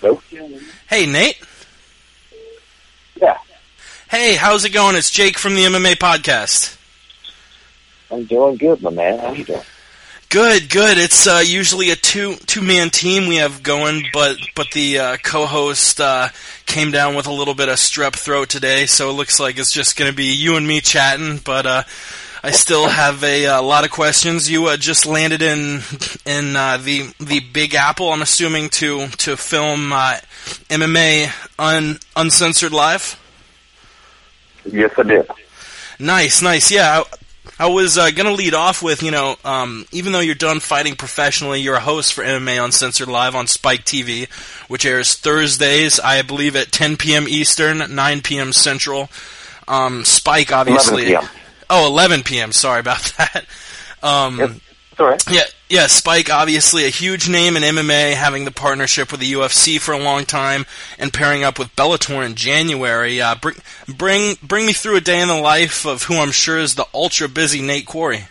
Hello? Hey, Nate. Yeah. Hey, how's it going? It's Jake from the MMA podcast. I'm doing good, my man. How you doing? Good. It's usually a two-man team we have going, but the co-host came down with a little bit of strep throat today, so it looks like it's just going to be you and me chatting, but I still have a lot of questions. You just landed in the Big Apple, I'm assuming, to film MMA Uncensored Live? Yes, I did. Nice. Yeah, I was going to lead off with, even though you're done fighting professionally, you're a host for MMA Uncensored Live on Spike TV, which airs Thursdays, I believe, at 10 p.m. Eastern, 9 p.m. Central. Spike, obviously... 11 p.m. Oh, 11 p.m. Sorry about that. Yep. It's all right. Yeah. Spike, obviously a huge name in MMA, having the partnership with the UFC for a long time, and pairing up with Bellator in January. Bring me through a day in the life of who I'm sure is the ultra busy Nate Quarry.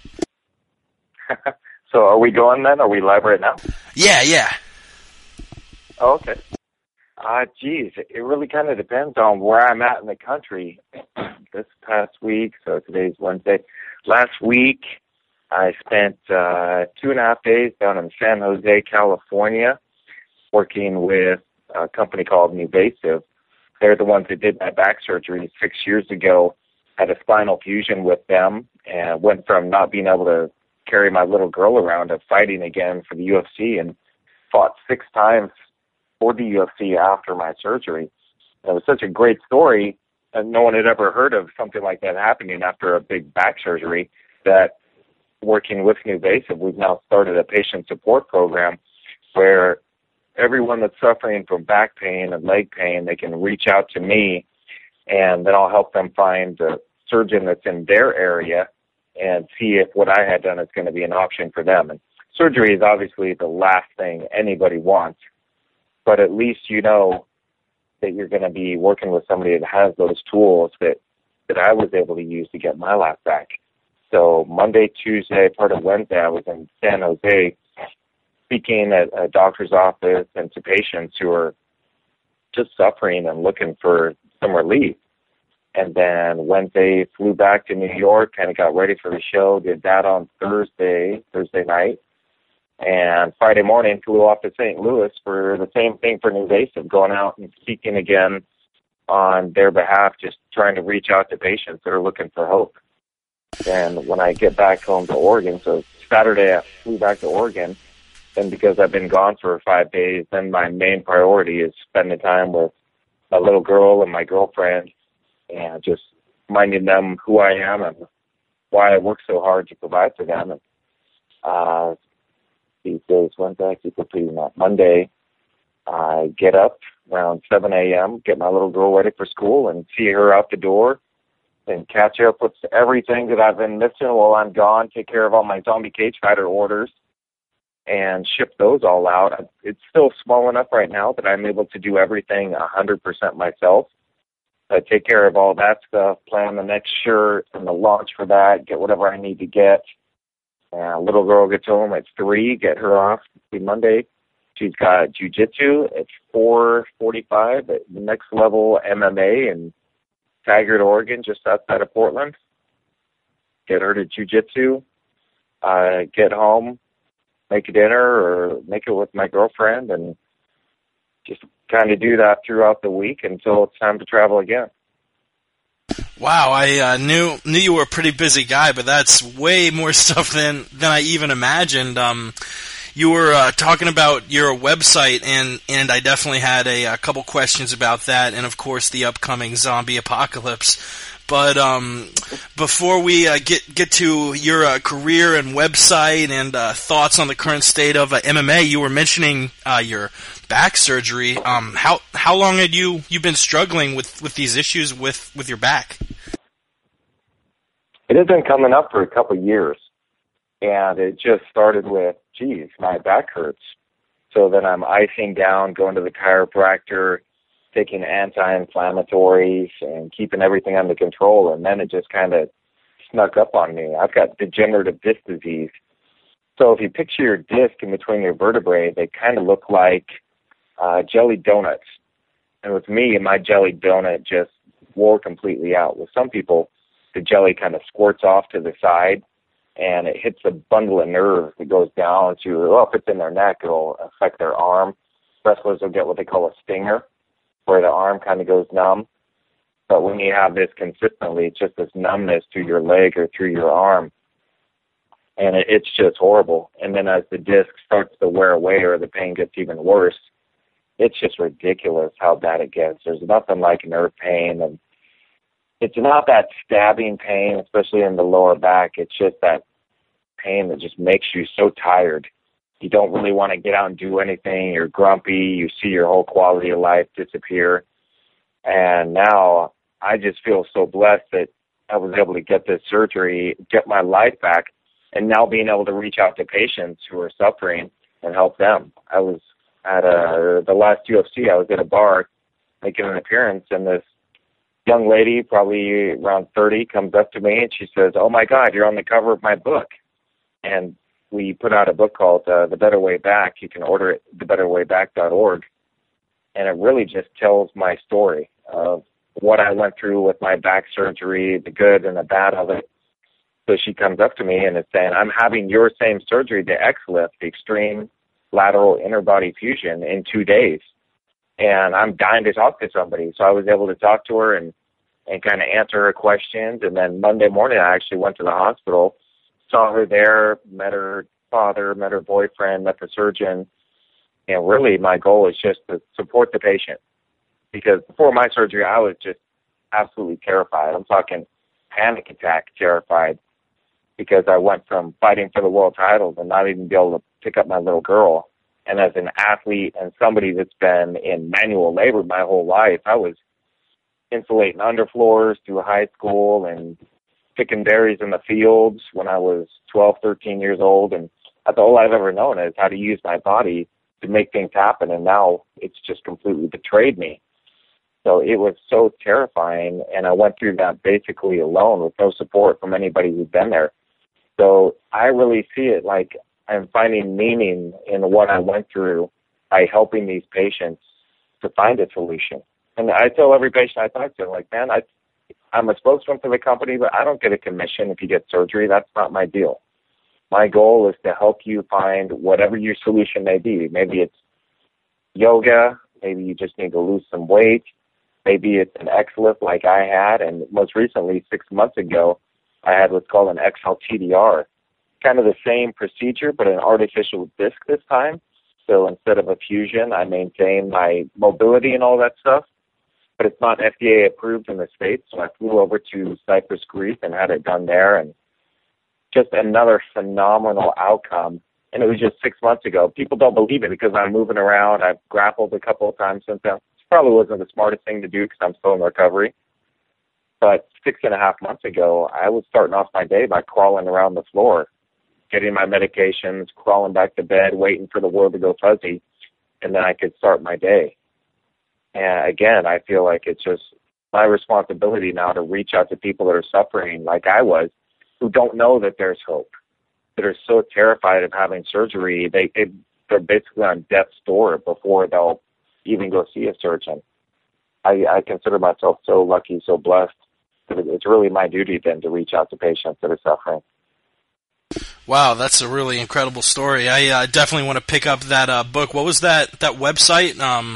So, are we going then? Are we live right now? Yeah. Oh, okay. Geez, it really kind of depends on where I'm at in the country. This past week, so today's Wednesday. Last week, I spent 2.5 days down in San Jose, California, working with a company called NuVasive. They're the ones that did my back surgery 6 years ago. Had a spinal fusion with them, and went from not being able to carry my little girl around to fighting again for the UFC, and fought 6 times for the UFC after my surgery. It was such a great story, and no one had ever heard of something like that happening after a big back surgery, that working with NuVasive, we've now started a patient support program where everyone that's suffering from back pain and leg pain, they can reach out to me, and then I'll help them find a surgeon that's in their area and see if what I had done is going to be an option for them. And surgery is obviously the last thing anybody wants, but at least you know that you're going to be working with somebody that has those tools that I was able to use to get my life back. So Monday, Tuesday, part of Wednesday, I was in San Jose speaking at a doctor's office and to patients who are just suffering and looking for some relief. And then Wednesday, flew back to New York, kind of got ready for the show, did that on Thursday night. And Friday morning, flew off to St. Louis for the same thing for NuVasive, going out and speaking again on their behalf, just trying to reach out to patients that are looking for hope. And when I get back home to Oregon, so Saturday I flew back to Oregon, and because I've been gone for 5 days, then my main priority is spending time with my little girl and my girlfriend, and just reminding them who I am and why I work so hard to provide for them. And these days, Wednesday, I keep repeating that. Monday, I get up around 7 a.m., get my little girl ready for school, and see her out the door, and catch up with everything that I've been missing while I'm gone, take care of all my zombie cage fighter orders, and ship those all out. It's still small enough right now that I'm able to do everything 100% myself. I take care of all that stuff, plan the next shirt and the launch for that, get whatever I need to get. Little girl gets home at 3, get her off Monday. She's got jiu-jitsu at 4:45 at Next Level MMA in Taggart, Oregon, just outside of Portland. Get her to jiu-jitsu, get home, make a dinner or make it with my girlfriend, and just kind of do that throughout the week until it's time to travel again. Wow, I knew you were a pretty busy guy, but that's way more stuff than I even imagined. You were talking about your website, and I definitely had a couple questions about that, and of course the upcoming zombie apocalypse. But before we get to your career and website and thoughts on the current state of MMA, you were mentioning your back surgery. How long had you been struggling with these issues with your back? It has been coming up for a couple of years, and it just started with, geez, my back hurts. So then I'm icing down, going to the chiropractor, taking anti-inflammatories and keeping everything under control, and then it just kind of snuck up on me. I've got degenerative disc disease. So if you picture your disc in between your vertebrae, they kind of look like jelly donuts. And with me, my jelly donut just wore completely out. With some people, the jelly kind of squirts off to the side, and it hits a bundle of nerves that goes down to, if it's in their neck, it'll affect their arm. Wrestlers will get what they call a stinger, where the arm kind of goes numb. But when you have this consistently, it's just this numbness to your leg or through your arm. And it's just horrible. And then as the disc starts to wear away or the pain gets even worse, it's just ridiculous how bad it gets. There's nothing like nerve pain. And it's not that stabbing pain, especially in the lower back. It's just that pain that just makes you so tired. You don't really want to get out and do anything. You're grumpy. You see your whole quality of life disappear. And now I just feel so blessed that I was able to get this surgery, get my life back, and now being able to reach out to patients who are suffering and help them. I was at the last UFC, I was at a bar making an appearance, and this young lady, probably around 30, comes up to me and she says, "Oh my God, you're on the cover of my book." And we put out a book called The Better Way Back. You can order it at thebetterwayback.org. And it really just tells my story of what I went through with my back surgery, the good and the bad of it. So she comes up to me and is saying, "I'm having your same surgery, the XLIF, the extreme lateral inner body fusion, in 2 days. And I'm dying to talk to somebody." So I was able to talk to her and kind of answer her questions. And then Monday morning, I actually went to the hospital, saw her there, met her father, met her boyfriend, met the surgeon. And really my goal is just to support the patient. Because before my surgery, I was just absolutely terrified. I'm talking panic attack terrified, because I went from fighting for the world titles and not even be able to pick up my little girl. And as an athlete and somebody that's been in manual labor my whole life, I was insulating underfloors through high school and picking berries in the fields when I was 12, 13 years old. And that's all I've ever known is how to use my body to make things happen. And now it's just completely betrayed me. So it was so terrifying. And I went through that basically alone with no support from anybody who'd been there. So I really see it like I'm finding meaning in what I went through by helping these patients to find a solution. And I tell every patient I talk to, like, man, I'm a spokesman for the company, but I don't get a commission if you get surgery. That's not my deal. My goal is to help you find whatever your solution may be. Maybe it's yoga. Maybe you just need to lose some weight. Maybe it's an XLIF like I had. And most recently, 6 months ago, I had what's called an XLTDR. Kind of the same procedure, but an artificial disc this time. So instead of a fusion, I maintain my mobility and all that stuff. But it's not FDA approved in the States, so I flew over to Cypress, Greece, and had it done there. And just another phenomenal outcome. And it was just 6 months ago. People don't believe it because I'm moving around. I've grappled a couple of times since then. It probably wasn't the smartest thing to do because I'm still in recovery. But 6.5 months ago, I was starting off my day by crawling around the floor, getting my medications, crawling back to bed, waiting for the world to go fuzzy, and then I could start my day. And again, I feel like it's just my responsibility now to reach out to people that are suffering like I was, who don't know that there's hope, that are so terrified of having surgery, they're basically on death's door before they'll even go see a surgeon. I consider myself so lucky, so blessed, that it's really my duty then to reach out to patients that are suffering. Wow, that's a really incredible story. I definitely want to pick up that book. What was that website?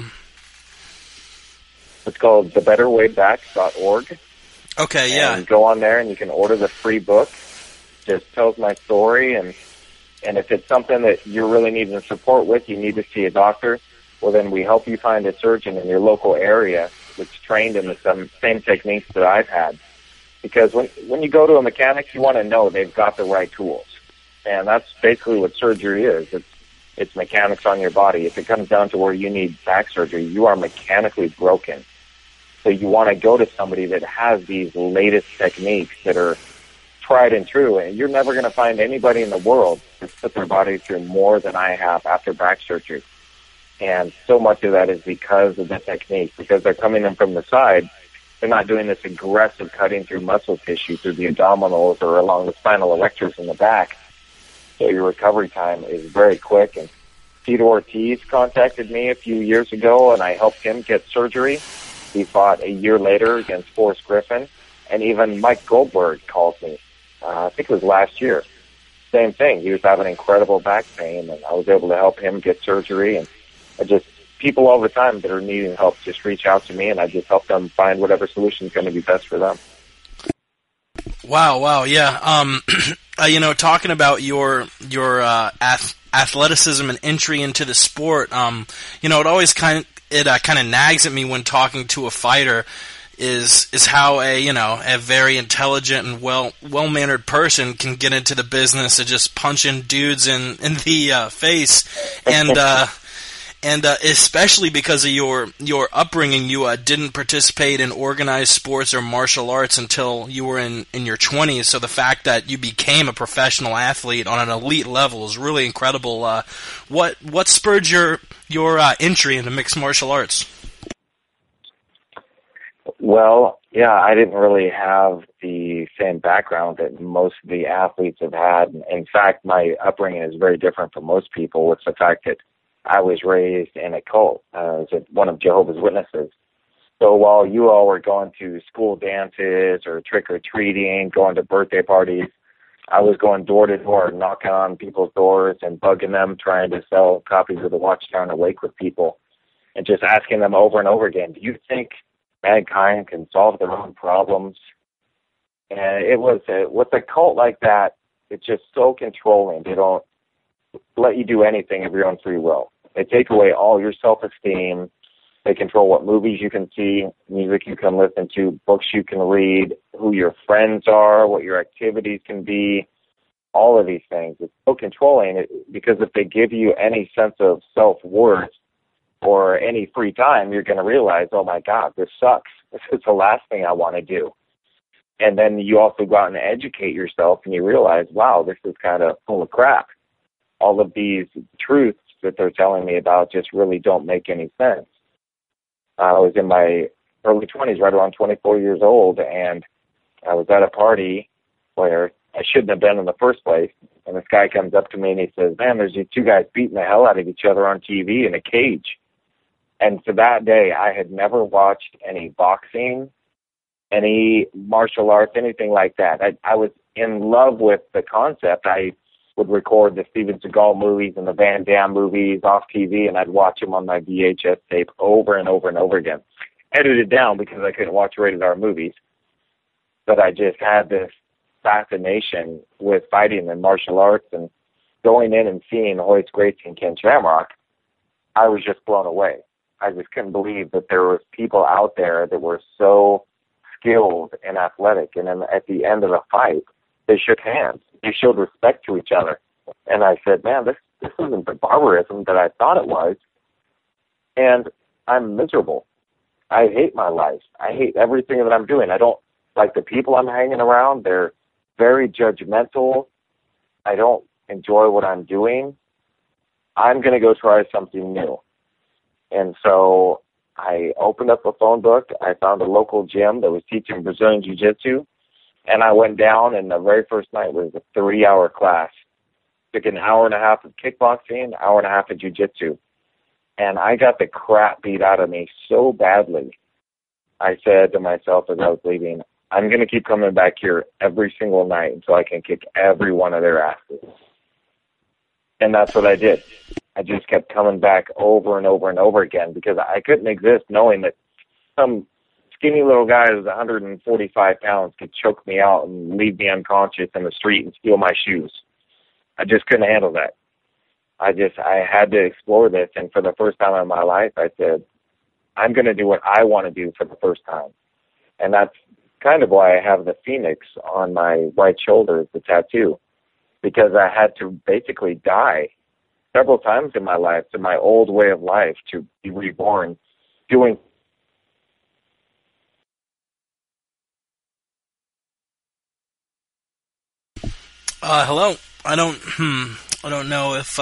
It's called thebetterwayback.org. Okay, yeah. And go on there and you can order the free book. Just tells my story, and if it's something that you're really needing support with, you need to see a doctor, well, then we help you find a surgeon in your local area that's trained in the same techniques that I've had. Because when you go to a mechanic, you want to know they've got the right tools. And that's basically what surgery is. It's mechanics on your body. If it comes down to where you need back surgery, you are mechanically broken. So you want to go to somebody that has these latest techniques that are tried and true. And you're never going to find anybody in the world that's put their body through more than I have after back surgery. And so much of that is because of the technique, because they're coming in from the side. They're not doing this aggressive cutting through muscle tissue through the abdominals or along the spinal erectors in the back. So your recovery time is very quick. And Tito Ortiz contacted me a few years ago, and I helped him get surgery. He fought a year later against Forrest Griffin. And even Mike Goldberg called me, I think it was last year. Same thing. He was having incredible back pain, and I was able to help him get surgery. And people all the time that are needing help just reach out to me, and I just help them find whatever solution is going to be best for them. Wow, yeah. Talking about your athleticism and entry into the sport, it always kind of nags at me when talking to a fighter is how a very intelligent and well-mannered person can get into the business of just punching dudes in the face, and especially because of your upbringing, you didn't participate in organized sports or martial arts until you were in your 20s. So the fact that you became a professional athlete on an elite level is really incredible. What spurred your entry into mixed martial arts? Well, yeah, I didn't really have the same background that most of the athletes have had. In fact, my upbringing is very different from most people, with the fact that I was raised in a cult. I was one of Jehovah's Witnesses. So while you all were going to school dances or trick-or-treating, going to birthday parties, I was going door to door, knocking on people's doors and bugging them, trying to sell copies of the Watchtower Awake with people, and just asking them over and over again, do you think mankind can solve their own problems? And it was, with a cult like that, it's just so controlling. They don't let you do anything of your own free will. They take away all your self-esteem. They control what movies you can see, music you can listen to, books you can read, who your friends are, what your activities can be, all of these things. It's so controlling because if they give you any sense of self-worth or any free time, you're going to realize, oh my God, this sucks. This is the last thing I want to do. And then you also go out and educate yourself and you realize, wow, this is kind of full of crap. All of these truths that they're telling me about just really don't make any sense. I was in my early 20s, right around 24 years old, and I was at a party where I shouldn't have been in the first place. And this guy comes up to me and he says, man, there's these two guys beating the hell out of each other on TV in a cage. And to that day, I had never watched any boxing, any martial arts, anything like that. I was in love with the concept. I would record the Steven Seagal movies and the Van Damme movies off TV, and I'd watch them on my VHS tape over and over and over again. Edited down because I couldn't watch rated R movies. But I just had this fascination with fighting and martial arts, and going in and seeing Royce Gracie and Ken Shamrock, I was just blown away. I just couldn't believe that there was people out there that were so skilled and athletic, and then at the end of the fight, they shook hands. They showed respect to each other. And I said, man, this isn't the barbarism that I thought it was. And I'm miserable. I hate my life. I hate everything that I'm doing. I don't like the people I'm hanging around. They're very judgmental. I don't enjoy what I'm doing. I'm going to go try something new. And so I opened up a phone book. I found a local gym that was teaching Brazilian Jiu-Jitsu. And I went down, and the very first night was a 3-hour class. Took an hour and a half of kickboxing, an hour and a half of jiu-jitsu. And I got the crap beat out of me so badly. I said to myself as I was leaving, I'm going to keep coming back here every single night until I can kick every one of their asses. And that's what I did. I just kept coming back over and over and over again because I couldn't exist knowing that some skinny little guy who's 145 pounds could choke me out and leave me unconscious in the street and steal my shoes. I just couldn't handle that. I had to explore this, and for the first time in my life, I said, I'm going to do what I want to do for the first time. And that's kind of why I have the phoenix on my right shoulder, the tattoo, because I had to basically die several times in my life to my old way of life to be reborn doing. Hello. I don't know if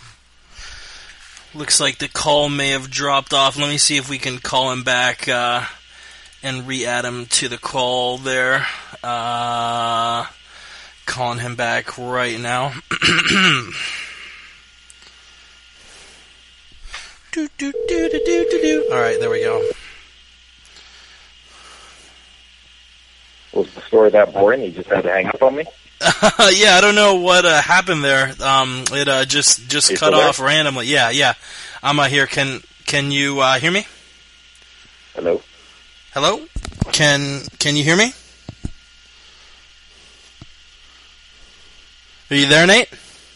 looks like the call may have dropped off. Let me see if we can call him back and re-add him to the call there. Calling him back right now. All right, there we go. Was the story that boring? You just had to hang up on me? Yeah, I don't know what happened there. It just cut off randomly. Yeah. I'm here. Can you hear me? Hello? Hello? Can you hear me? Are you there, Nate?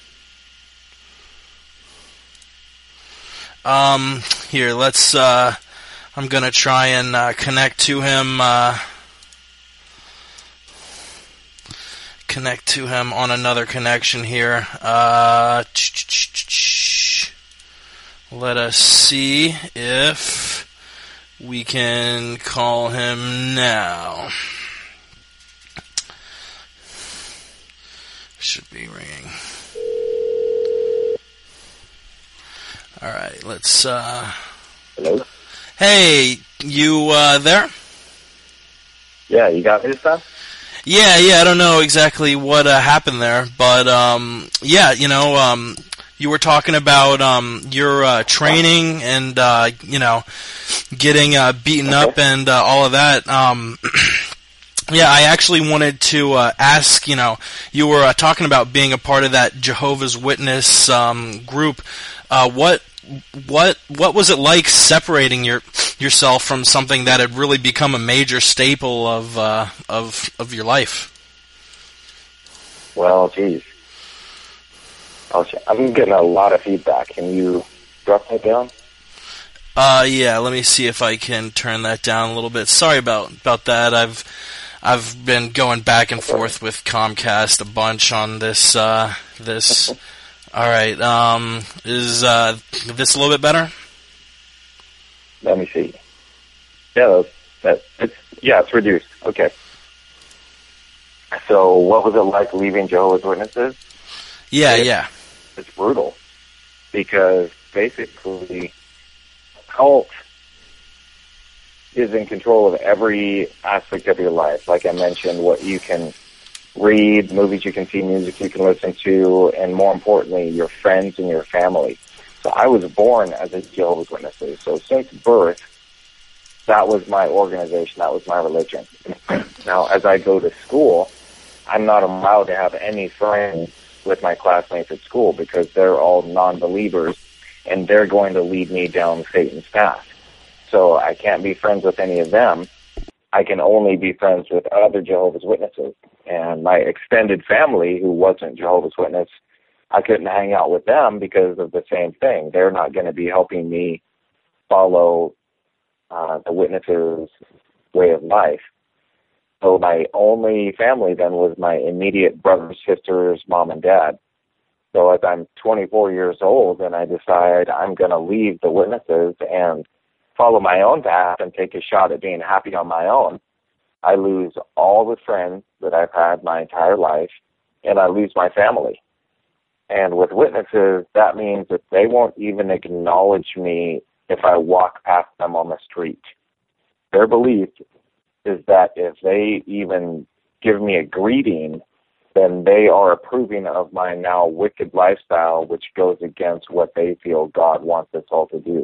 Here, let's, I'm gonna try and, connect to him, on another connection here. Let us see if we can call him now. Should be ringing. All right, let's. Hello? Hey, you there? Yeah, you got me this time? Yeah. I don't know exactly what happened there, but yeah, you were talking about your training and getting beaten up and all of that. Yeah, I actually wanted to ask, you were talking about being a part of that Jehovah's Witness group. What was it like separating yourself from something that had really become a major staple of your life? Well, geez. I'm getting a lot of feedback. Can you drop that down? Yeah, let me see if I can turn that down a little bit. Sorry about that. I've been going back and forth with Comcast a bunch on this. This. All right. Is this a little bit better? Let me see. Yeah, it's reduced. Okay. So, what was it like leaving Jehovah's Witnesses? Yeah. It's brutal because basically, cult is in control of every aspect of your life. Like I mentioned, what you can read, movies you can see, music you can listen to, and more importantly, your friends and your family. So I was born as a Jehovah's Witness. So since birth, that was my organization, that was my religion. Now, as I go to school, I'm not allowed to have any friends with my classmates at school because they're all non-believers, and they're going to lead me down Satan's path. So I can't be friends with any of them. I can only be friends with other Jehovah's Witnesses. And my extended family, who wasn't Jehovah's Witness, I couldn't hang out with them because of the same thing. They're not going to be helping me follow the Witnesses' way of life. So my only family then was my immediate brothers, sisters, mom, and dad. So as I'm 24 years old and I decide I'm going to leave the Witnesses and follow my own path and take a shot at being happy on my own, I lose all the friends that I've had my entire life, and I lose my family. And with Witnesses, that means that they won't even acknowledge me if I walk past them on the street. Their belief is that if they even give me a greeting, then they are approving of my now wicked lifestyle, which goes against what they feel God wants us all to do.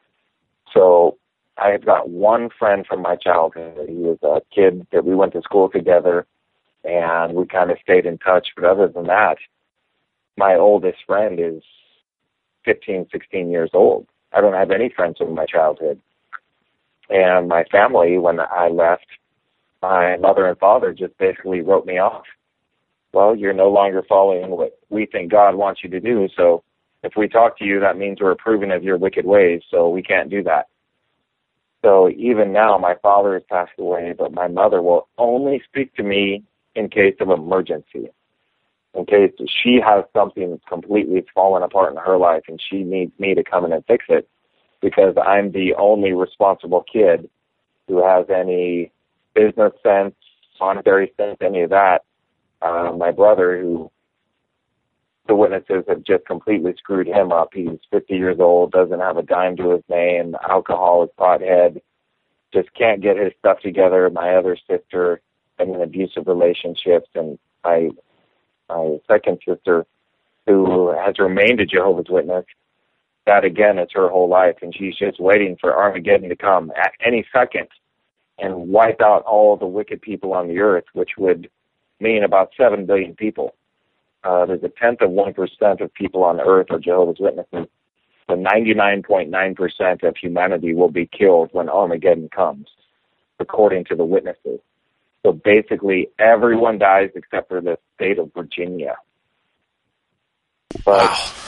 So I've got one friend from my childhood. He was a kid that we went to school together, and we kind of stayed in touch. But other than that, my oldest friend is 15, 16 years old. I don't have any friends from my childhood. And my family, when I left, my mother and father just basically wrote me off. Well, you're no longer following what we think God wants you to do, so if we talk to you, that means we're approving of your wicked ways, so we can't do that. So even now, my father has passed away, but my mother will only speak to me in case of emergency, in case she has something completely fallen apart in her life and she needs me to come in and fix it, because I'm the only responsible kid who has any business sense, monetary sense, any of that. My brother, who the Witnesses have just completely screwed him up. He's 50 years old, doesn't have a dime to his name, alcoholic, pothead, just can't get his stuff together. My other sister in an abusive relationships, and my second sister, who has remained a Jehovah's Witness, that again is her whole life, and she's just waiting for Armageddon to come at any second and wipe out all the wicked people on the earth, which would mean about 7 billion people. There's a tenth of 1% of people on earth are Jehovah's Witnesses. So 99.9% of humanity will be killed when Armageddon comes, according to the witnesses. So basically, everyone dies except for the state of Virginia. But Wow.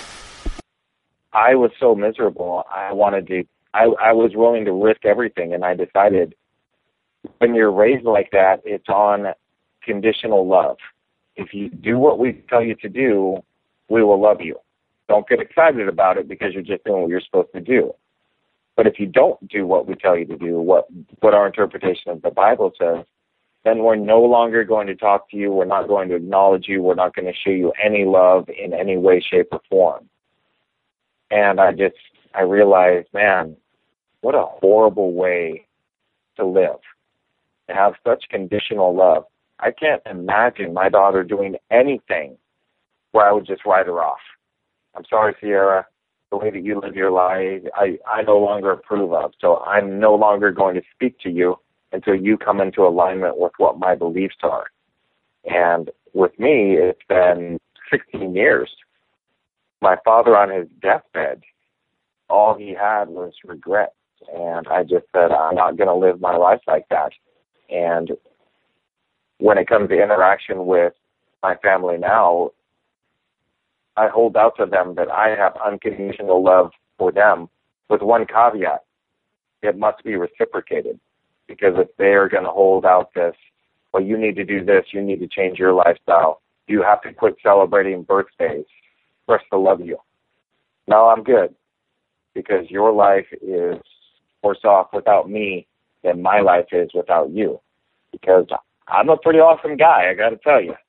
I was so miserable. I was willing to risk everything, and I decided when you're raised like that, it's on conditional love. If you do what we tell you to do, we will love you. Don't get excited about it because you're just doing what you're supposed to do. But if you don't do what we tell you to do, what our interpretation of the Bible says, then we're no longer going to talk to you. We're not going to acknowledge you. We're not going to show you any love in any way, shape, or form. And I realized, man, what a horrible way to live, to have such conditional love. I can't imagine my daughter doing anything where I would just write her off. I'm sorry, Sierra, the way that you live your life, I no longer approve of. So I'm no longer going to speak to you until you come into alignment with what my beliefs are. And with me, it's been 16 years. My father on his deathbed, all he had was regret. And I just said, I'm not going to live my life like that. And when it comes to interaction with my family now, I hold out to them that I have unconditional love for them with one caveat. It must be reciprocated. Because if they are going to hold out this, well, you need to do this, you need to change your lifestyle, you have to quit celebrating birthdays for us to love you. No, I'm good. Because your life is worse off without me than my life is without you. Because I'm a pretty awesome guy, I got to tell you.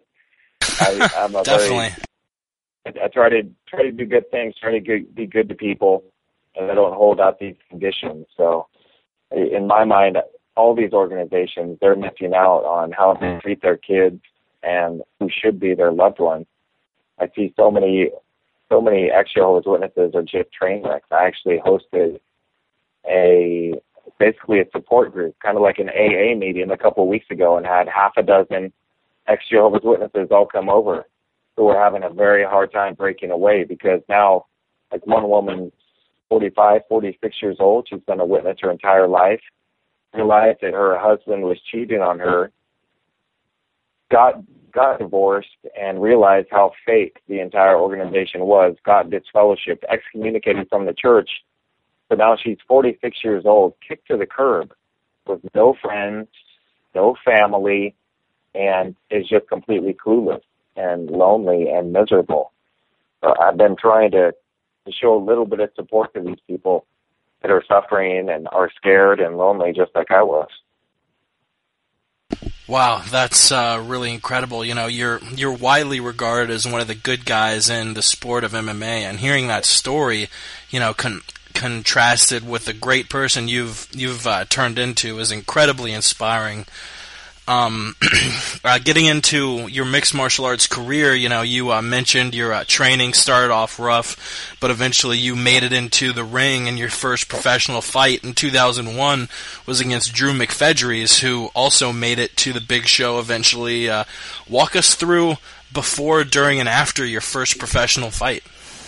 I'm a Definitely. I try to do good things, try to be good to people, and I don't hold out these conditions. So in my mind, all these organizations, they're missing out on how they treat their kids and who should be their loved ones. I see so many ex-Jehovah's Witnesses are just train wrecks. I actually hosted basically a support group, kind of like an AA meeting a couple of weeks ago, and had half a dozen ex-Jehovah's Witnesses all come over who were having a very hard time breaking away because now, like one woman's 45, 46 years old, she's been a witness her entire life, realized that her husband was cheating on her, got divorced, and realized how fake the entire organization was, got disfellowshipped, excommunicated from the church. So now she's 46 years old, kicked to the curb with no friends, no family, and is just completely clueless and lonely and miserable. So I've been trying to show a little bit of support to these people that are suffering and are scared and lonely just like I was. Wow, that's really incredible. You know, you're widely regarded as one of the good guys in the sport of MMA, and hearing that story, you know, contrasted with the great person you've turned into is incredibly inspiring. Getting into your mixed martial arts career, you know, you mentioned your training started off rough, but eventually you made it into the ring, and your first professional fight in 2001 was against Drew McFedries, who also made it to the big show eventually. Walk us through before, during, and after your first professional fight.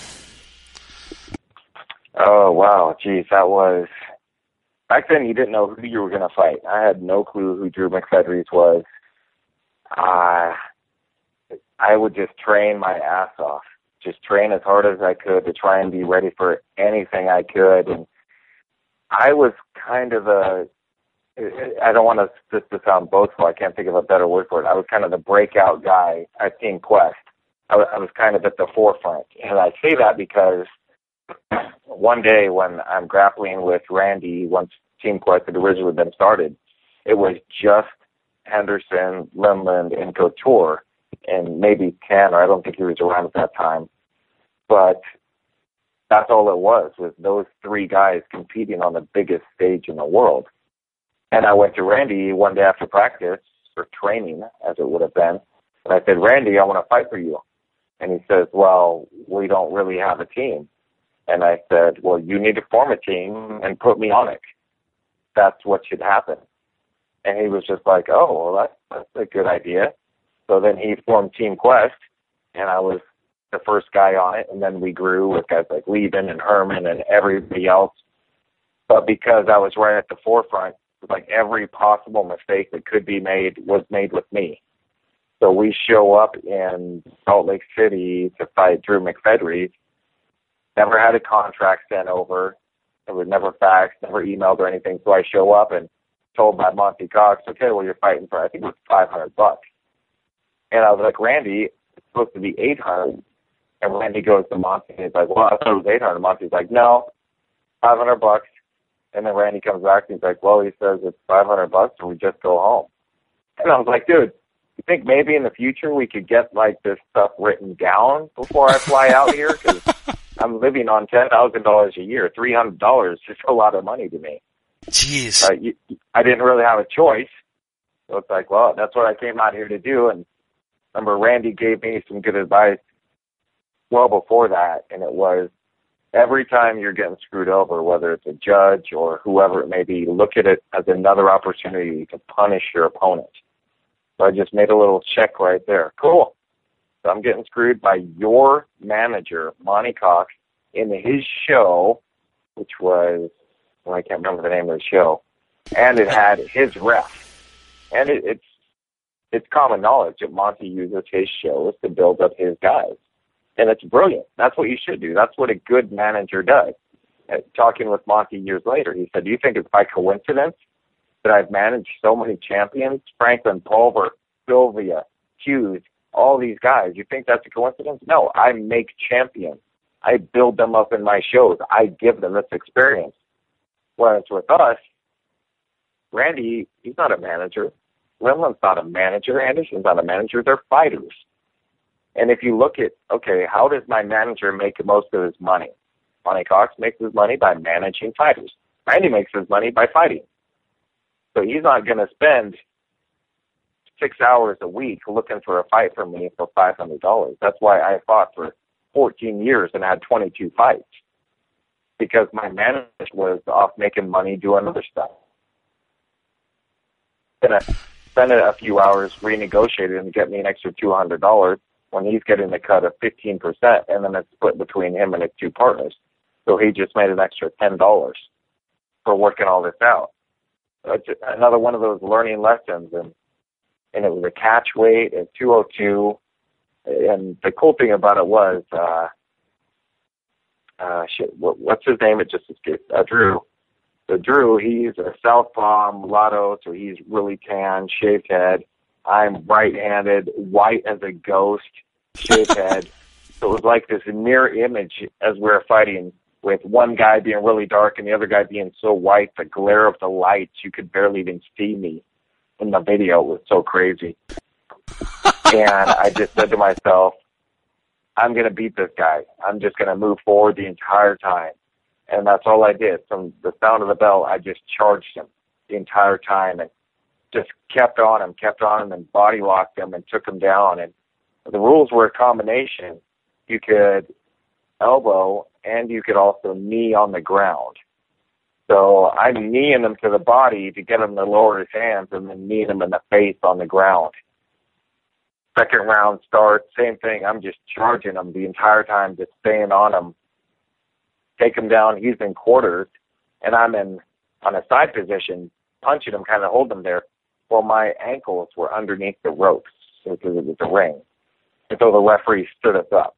Oh, wow. Geez, that was... Back then, you didn't know who you were going to fight. I had no clue who Drew McFedries was. I would just train my ass off, just train as hard as I could to try and be ready for anything I could. And I was kind of I don't want this to sound boastful. I can't think of a better word for it. I was kind of the breakout guy at Team Quest. I was kind of at the forefront. And I say that because one day when I'm grappling with Randy, once Team Quest had originally been started, it was just Henderson, Limland, and Couture, and maybe Tanner. I don't think he was around at that time. But that's all it was those three guys competing on the biggest stage in the world. And I went to Randy one day after practice, or training, as it would have been, and I said, Randy, I want to fight for you. And he says, well, we don't really have a team. And I said, well, you need to form a team and put me on it. That's what should happen. And he was just like, oh, well, that's a good idea. So then he formed Team Quest, and I was the first guy on it. And then we grew with guys like Levin and Herman and everybody else. But because I was right at the forefront, like every possible mistake that could be made was made with me. So we show up in Salt Lake City to fight Drew McFedry. Never had a contract sent over. It was never faxed, never emailed or anything. So I show up and told by Monty Cox, okay, well, you're fighting for, I think it was $500. And I was like, Randy, it's supposed to be $800. And Randy goes to Monty and he's like, well, I thought it was $800. Monty's like, no, $500. And then Randy comes back and he's like, well, he says it's $500 and we just go home. And I was like, dude, you think maybe in the future we could get like this stuff written down before I fly out here? Because I'm living on $10,000 a year. $300 is a lot of money to me. Jeez. I didn't really have a choice. So it's like, well, that's what I came out here to do. And remember, Randy gave me some good advice well before that, and it was every time you're getting screwed over, whether it's a judge or whoever it may be, look at it as another opportunity to punish your opponent. So I just made a little check right there. Cool. So I'm getting screwed by your manager, Monty Cox, in his show, which was, well, I can't remember the name of the show, and it had his ref. And it's common knowledge that Monty uses his shows to build up his guys. And it's brilliant. That's what you should do. That's what a good manager does. Talking with Monty years later, he said, do you think it's by coincidence that I've managed so many champions? Franklin, Pulver, Sylvia, Hughes, all these guys. You think that's a coincidence? No, I make champions. I build them up in my shows. I give them this experience. Whereas with us, Randy, he's not a manager. Limlin's not a manager. Anderson's not a manager. They're fighters. And if you look at, okay, how does my manager make most of his money? Monty Cox makes his money by managing fighters. Randy makes his money by fighting. So he's not going to spend 6 hours a week looking for a fight from me for $500. That's why I fought for 14 years and had 22 fights. Because my manager was off making money doing other stuff. Then I spent a few hours renegotiating to get me an extra $200 when he's getting the cut of 15%, and then it's split between him and his two partners. So he just made an extra $10 for working all this out. So it's another one of those learning lessons, and it was a catch weight at 202. And the cool thing about it was, what's his name? It just escaped. Drew. So Drew, he's a southpaw mulatto, so he's really tan, shaved head. I'm right-handed, white as a ghost, shaved head. So it was like this mirror image as we were fighting, with one guy being really dark and the other guy being so white, the glare of the lights, you could barely even see me in the video. It was so crazy. And I just said to myself, I'm going to beat this guy. I'm just going to move forward the entire time. And that's all I did. From the sound of the bell, I just charged him the entire time and just kept on him and body locked him and took him down. And the rules were a combination. You could elbow and you could also knee on the ground. So I'm kneeing him to the body to get him to lower his hands and then kneeing him in the face on the ground. Second round starts, same thing. I'm just charging him the entire time, just staying on him. Take him down. He's in quarters, and I'm on a side position, punching him, kind of holding him there. Well, my ankles were underneath the ropes because it was a ring. And so the referee stood us up.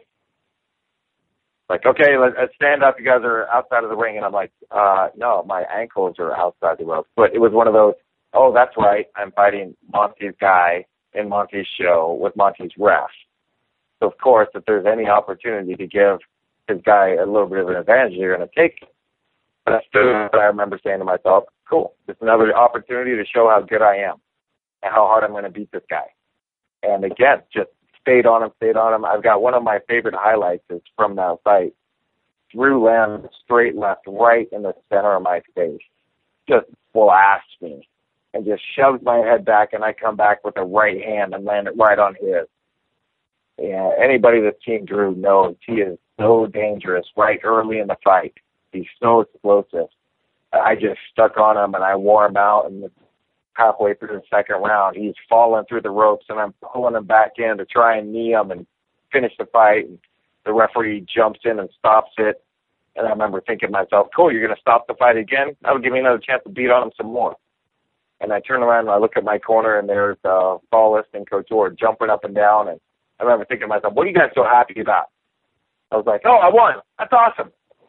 Like, okay, let's stand up. You guys are outside of the ring. And I'm like, no, my ankles are outside the ropes. But it was one of those, oh, that's right, I'm fighting Monty's guy in Monty's show with Monty's ref. So, of course, if there's any opportunity to give his guy a little bit of an advantage, you're going to take it. But I remember saying to myself, cool, it's another opportunity to show how good I am and how hard I'm going to beat this guy. And again, just stayed on him. I've got one of my favorite highlights is from that fight. Drew lands straight left right in the center of my face. Just blasts me and just shoves my head back, and I come back with a right hand and land it right on his. Yeah, anybody that's seen Drew knows he is so dangerous right early in the fight. He's so explosive. I just stuck on him, and I wore him out, and halfway through the second round, he's falling through the ropes, and I'm pulling him back in to try and knee him and finish the fight. And the referee jumps in and stops it. And I remember thinking to myself, cool, you're going to stop the fight again? That'll give me another chance to beat on him some more. And I turn around and I look at my corner, and there's Paulus and Couture jumping up and down. And I remember thinking to myself, what are you guys so happy about? I was like, oh, I won. That's awesome.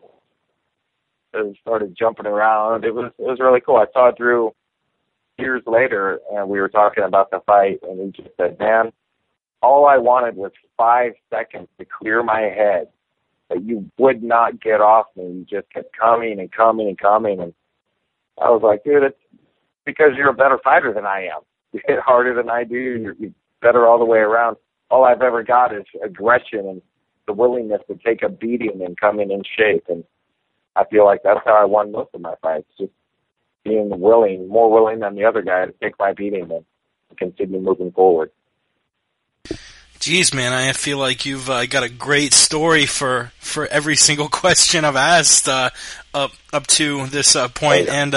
And started jumping around. It was really cool. I saw Drew years later, and we were talking about the fight, and he just said, man, all I wanted was 5 seconds to clear my head, but you would not get off me. You just kept coming and coming and coming. And I was like, dude, it's because you're a better fighter than I am. You hit harder than I do. You're better all the way around. All I've ever got is aggression and the willingness to take a beating and come in shape. And I feel like that's how I won most of my fights, just being willing, more willing than the other guy to take my beating and continue moving forward. Geez, man, I feel like you've got a great story for every single question I've asked up to this point. And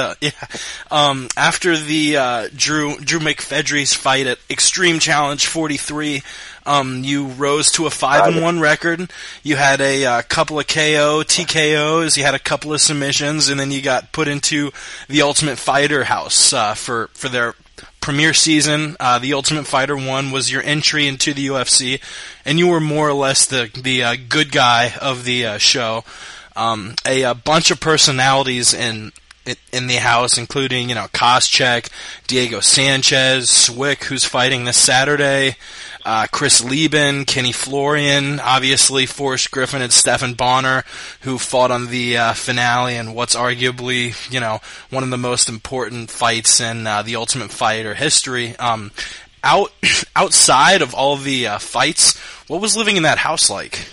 after the Drew McFedry's fight at Extreme Challenge 43, you rose to a 5-1 record. You had a couple of TKOs, you had a couple of submissions, and then you got put into the Ultimate Fighter house for their premiere season. The Ultimate Fighter 1 was your entry into the UFC, and you were more or less the good guy of the show. A bunch of personalities in the house, including Koscheck, Diego Sanchez, Swick, who's fighting this Saturday, Chris Lieben, Kenny Florian, obviously Forrest Griffin, and Stephan Bonnar, who fought on the finale and what's arguably one of the most important fights in the Ultimate Fighter history. Outside of all the fights, what was living in that house like?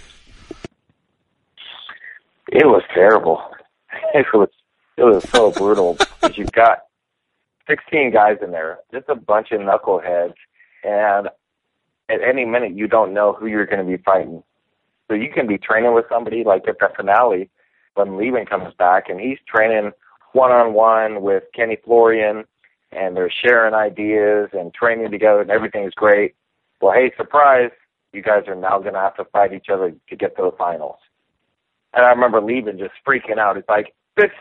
It was terrible. It was so brutal because you've got 16 guys in there, just a bunch of knuckleheads, and at any minute you don't know who you're going to be fighting. So you can be training with somebody like at the finale when Lieben comes back, and he's training one-on-one with Kenny Florian, and they're sharing ideas and training together, and everything's great. Well, hey, surprise, you guys are now going to have to fight each other to get to the finals. And I remember Lieben just freaking out. It's like,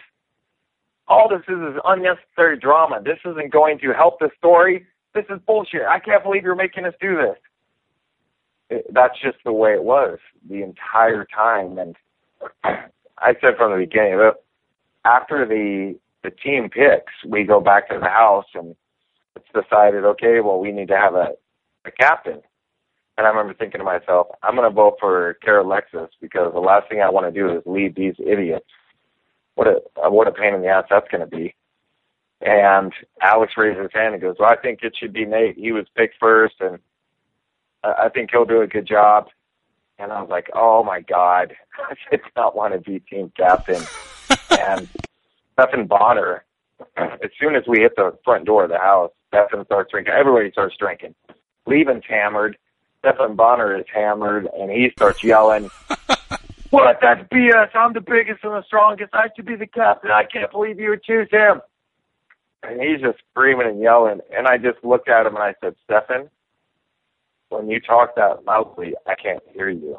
all this is unnecessary drama. This isn't going to help the story. This is bullshit. I can't believe you're making us do this. That's just the way it was the entire time. And I said from the beginning, after the team picks, we go back to the house and it's decided, okay, well, we need to have a captain. And I remember thinking to myself, I'm going to vote for Kara Alexis because the last thing I want to do is lead these idiots. What a pain in the ass that's going to be. And Alex raised his hand and goes, well, I think it should be Nate. He was picked first, and I think he'll do a good job. And I was like, oh, my God. I did not want to be team captain. And Stephan Bonnar, as soon as we hit the front door of the house, Stephan starts drinking. Everybody starts drinking. Lieben's hammered. Stephan Bonnar is hammered, and he starts yelling, what? That's BS. I'm the biggest and the strongest. I should be the captain. I can't believe you would choose him. And he's just screaming and yelling. And I just looked at him and I said, Stephan, when you talk that loudly, I can't hear you.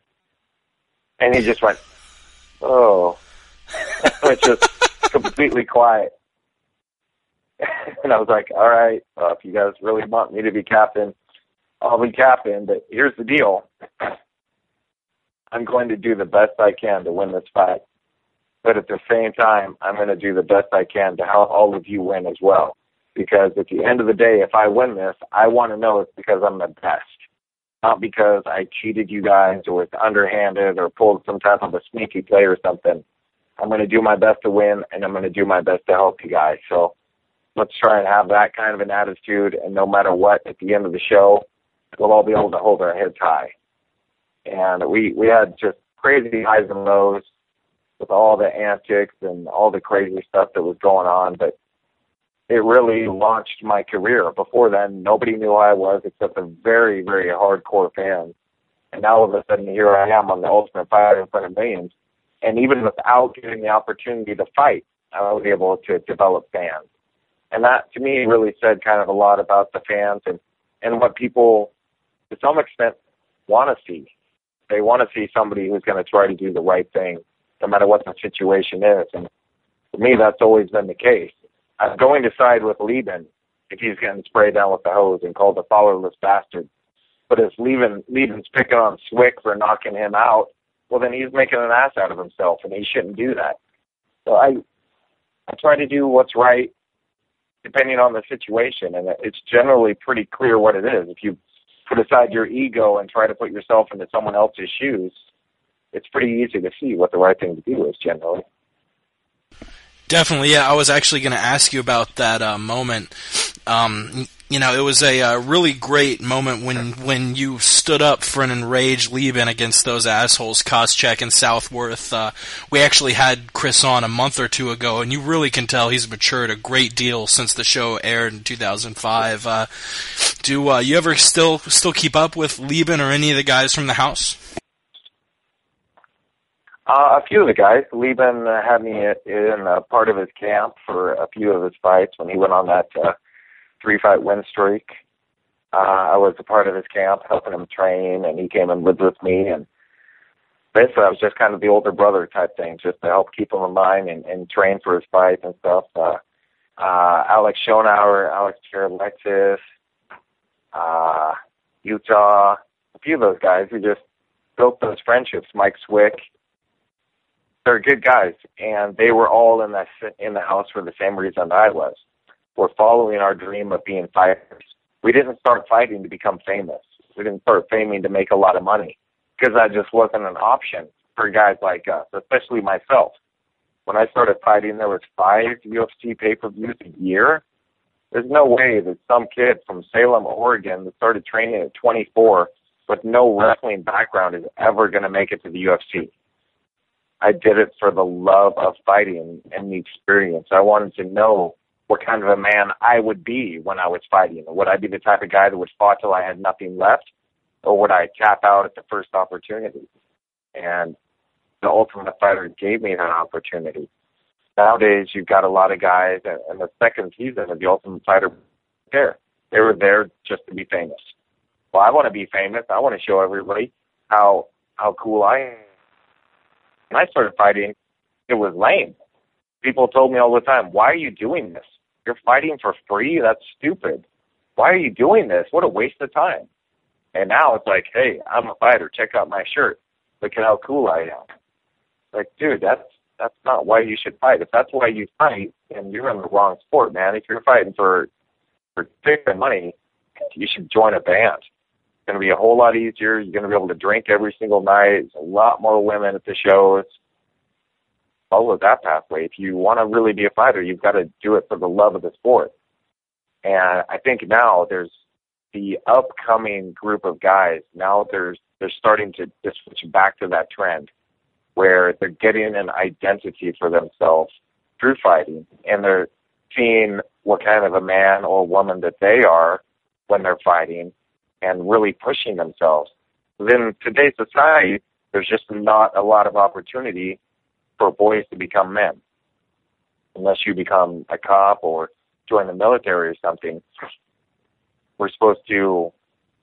And he just went, oh. It's just completely quiet. And I was like, all right, if you guys really want me to be captain, I'll be captain. But here's the deal. I'm going to do the best I can to win this fight. But at the same time, I'm going to do the best I can to help all of you win as well. Because at the end of the day, if I win this, I want to know it's because I'm the best. Not because I cheated you guys or it's underhanded or pulled some type of a sneaky play or something. I'm going to do my best to win, and I'm going to do my best to help you guys. So let's try and have that kind of an attitude, and no matter what, at the end of the show, we'll all be able to hold our heads high. And we had just crazy highs and lows with all the antics and all the crazy stuff that was going on, but it really launched my career. Before then, nobody knew who I was except the very, very hardcore fans. And now all of a sudden here I am on the Ultimate Fighter in front of millions. And even without getting the opportunity to fight, I was able to develop fans. And that, to me, really said kind of a lot about the fans and what people, to some extent, want to see. They want to see somebody who's going to try to do the right thing, no matter what the situation is. And for me, that's always been the case. I'm going to side with Leben if he's getting sprayed down with the hose and called a fatherless bastard. But if Leben's picking on Swick for knocking him out, well, then he's making an ass out of himself, and he shouldn't do that. So I try to do what's right depending on the situation, and it's generally pretty clear what it is. If you put aside your ego and try to put yourself into someone else's shoes, it's pretty easy to see what the right thing to do is generally. Definitely, yeah. I was actually going to ask you about that moment. It was a really great moment when you stood up for an enraged Leben against those assholes, Koscheck and Southworth. We actually had Chris on a month or two ago, and you really can tell he's matured a great deal since the show aired in 2005. Do you ever still keep up with Leben or any of the guys from the house? A few of the guys. Leben had me in a part of his camp for a few of his fights when he went on that 3-fight win streak. I was a part of his camp, helping him train, and he came and lived with me. And basically, I was just kind of the older brother type thing, just to help keep him in mind and train for his fights and stuff. Alex Schonauer, Alex Alexis, Utah, a few of those guys who just built those friendships. Mike Swick. They're good guys, and they were all in the house for the same reason I was. We're following our dream of being fighters. We didn't start fighting to become famous. We didn't start faming to make a lot of money, because that just wasn't an option for guys like us, especially myself. When I started fighting, there was 5 UFC pay-per-views a year. There's no way that some kid from Salem, Oregon, that started training at 24 with no wrestling background is ever going to make it to the UFC. I did it for the love of fighting and the experience. I wanted to know what kind of a man I would be when I was fighting. Would I be the type of guy that would fight till I had nothing left, or would I tap out at the first opportunity? And the Ultimate Fighter gave me that opportunity. Nowadays, you've got a lot of guys, and the second season of the Ultimate Fighter, they were there just to be famous. Well, I want to be famous. I want to show everybody how cool I am. When I started fighting, it was lame. People told me all the time, why are you doing this? You're fighting for free? That's stupid. Why are you doing this? What a waste of time. And now it's like, hey, I'm a fighter. Check out my shirt. Look at how cool I am. Like, dude, that's not why you should fight. If that's why you fight, then you're in the wrong sport, man. If you're fighting for taking money, you should join a band. It's going to be a whole lot easier. You're going to be able to drink every single night. There's a lot more women at the shows. Follow that pathway. If you want to really be a fighter, you've got to do it for the love of the sport. And I think now there's the upcoming group of guys. Now they're starting to switch back to that trend where they're getting an identity for themselves through fighting, and they're seeing what kind of a man or woman that they are when they're fighting and really pushing themselves. In today's society, there's just not a lot of opportunity for boys to become men. Unless you become a cop or join the military or something, we're supposed to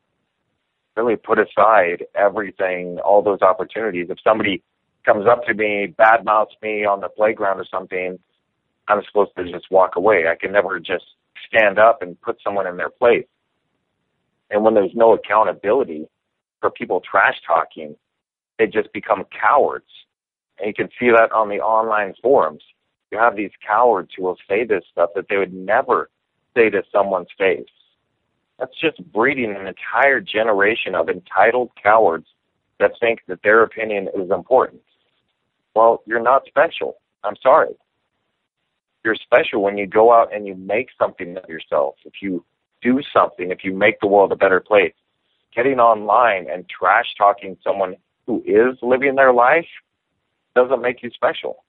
really put aside everything, all those opportunities. If somebody comes up to me, badmouths me on the playground or something, I'm supposed to just walk away. I can never just stand up and put someone in their place. And when there's no accountability for people trash talking, they just become cowards. And you can see that on the online forums. You have these cowards who will say this stuff that they would never say to someone's face. That's just breeding an entire generation of entitled cowards that think that their opinion is important. Well, you're not special. I'm sorry. You're special when you go out and you make something of yourself. If you do something, if you make the world a better place, getting online and trash talking someone who is living their life doesn't make you special.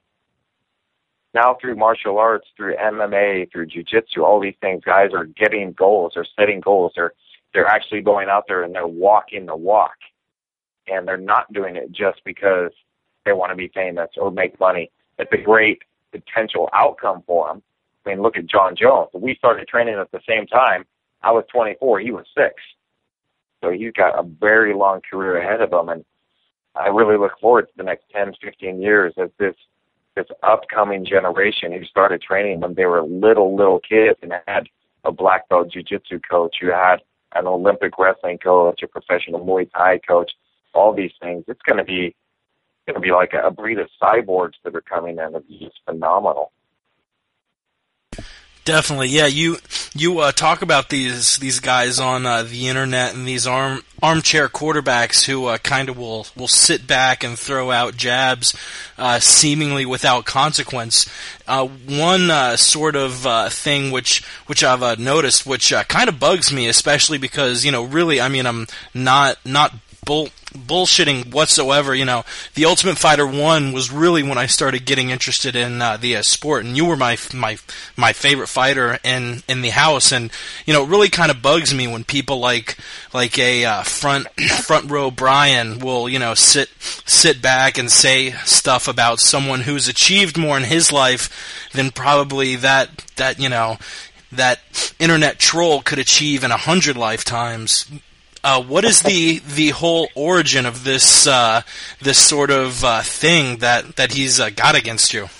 Now through martial arts, through MMA, through jiu-jitsu, all these things, guys are getting goals, they're setting goals, they're actually going out there and they're walking the walk. and they're not doing it just because they want to be famous or make money. It's a great potential outcome for them. I mean, look at John Jones. We started training at the same time. I was 24. He was 6. So he's got a very long career ahead of him, and I really look forward to the next 10, 15 years as this upcoming generation who started training when they were little kids and had a black belt jiu-jitsu coach, who had an Olympic wrestling coach, a professional Muay Thai coach, all these things. It's going to be like a breed of cyborgs that are coming in. It's just phenomenal. Definitely, yeah. You talk about these guys on the internet, and these armchair quarterbacks who kind of will sit back and throw out jabs seemingly without consequence. One sort of thing which I've noticed, which kind of bugs me, especially because really, I mean, I'm not bullshitting whatsoever. The Ultimate Fighter 1 was really when I started getting interested in the sport, and you were my favorite fighter in the house. And it really kind of bugs me when people like a front row Brian will sit back and say stuff about someone who's achieved more in his life than probably that internet troll could achieve in 100 lifetimes. What is the whole origin of this sort of thing that he's got against you?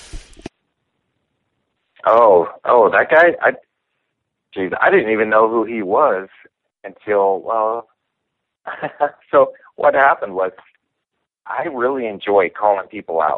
Oh, that guy! I didn't even know who he was until so what happened was, I really enjoy calling people out.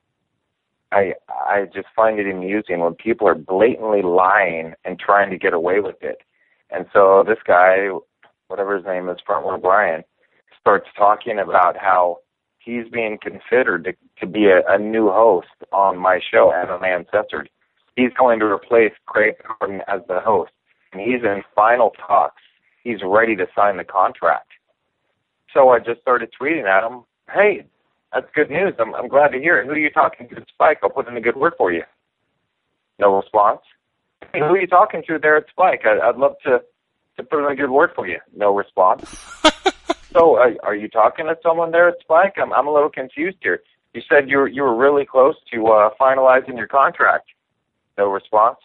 I just find it amusing when people are blatantly lying and trying to get away with it. And so this guy, whatever his name is, Front Row Brian, starts talking about how he's being considered to be a new host on my show, MMA Uncensored. He's going to replace Craig Gordon as the host, and he's in final talks. He's ready to sign the contract. So I just started tweeting at him, "Hey, that's good news. I'm glad to hear it. Who are you talking to at Spike? I'll put in a good word for you." No response. "Hey, who are you talking to there at Spike? I'd love to put in a good word for you." No response. "So are you talking to someone there at Spike? I'm a little confused here. You said you were really close to finalizing your contract." No response.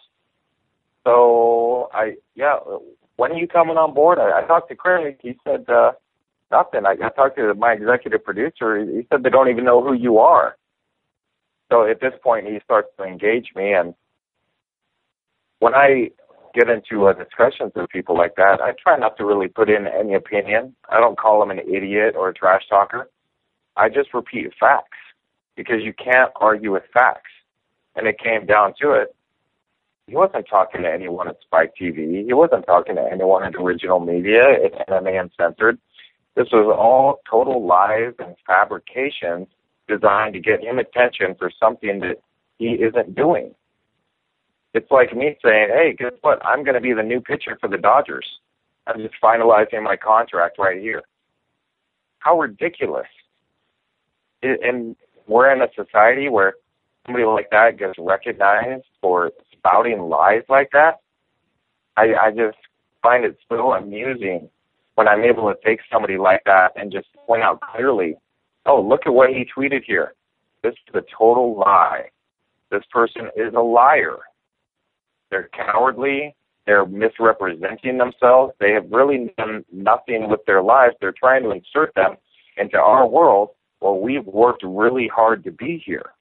"So when are you coming on board?" I talked to Craig. He said nothing. I talked to my executive producer. He said they don't even know who you are. So at this point, he starts to engage me, and when I get into discussions with people like that, I try not to really put in any opinion. I don't call them an idiot or a trash talker. I just repeat facts, because you can't argue with facts. And it came down to it. He wasn't talking to anyone at Spike TV. He wasn't talking to anyone at Original Media, at MMA Uncensored. This was all total lies and fabrications designed to get him attention for something that he isn't doing. It's like me saying, "Hey, guess what? I'm going to be the new pitcher for the Dodgers. I'm just finalizing my contract right here." How ridiculous. And we're in a society where somebody like that gets recognized for spouting lies like that. I just find it so amusing when I'm able to take somebody like that and just point out clearly, "Oh, look at what he tweeted here. This is a total lie. This person is a liar. They're cowardly. They're misrepresenting themselves. They have really done nothing with their lives. They're trying to insert them into our world where we've worked really hard to be here."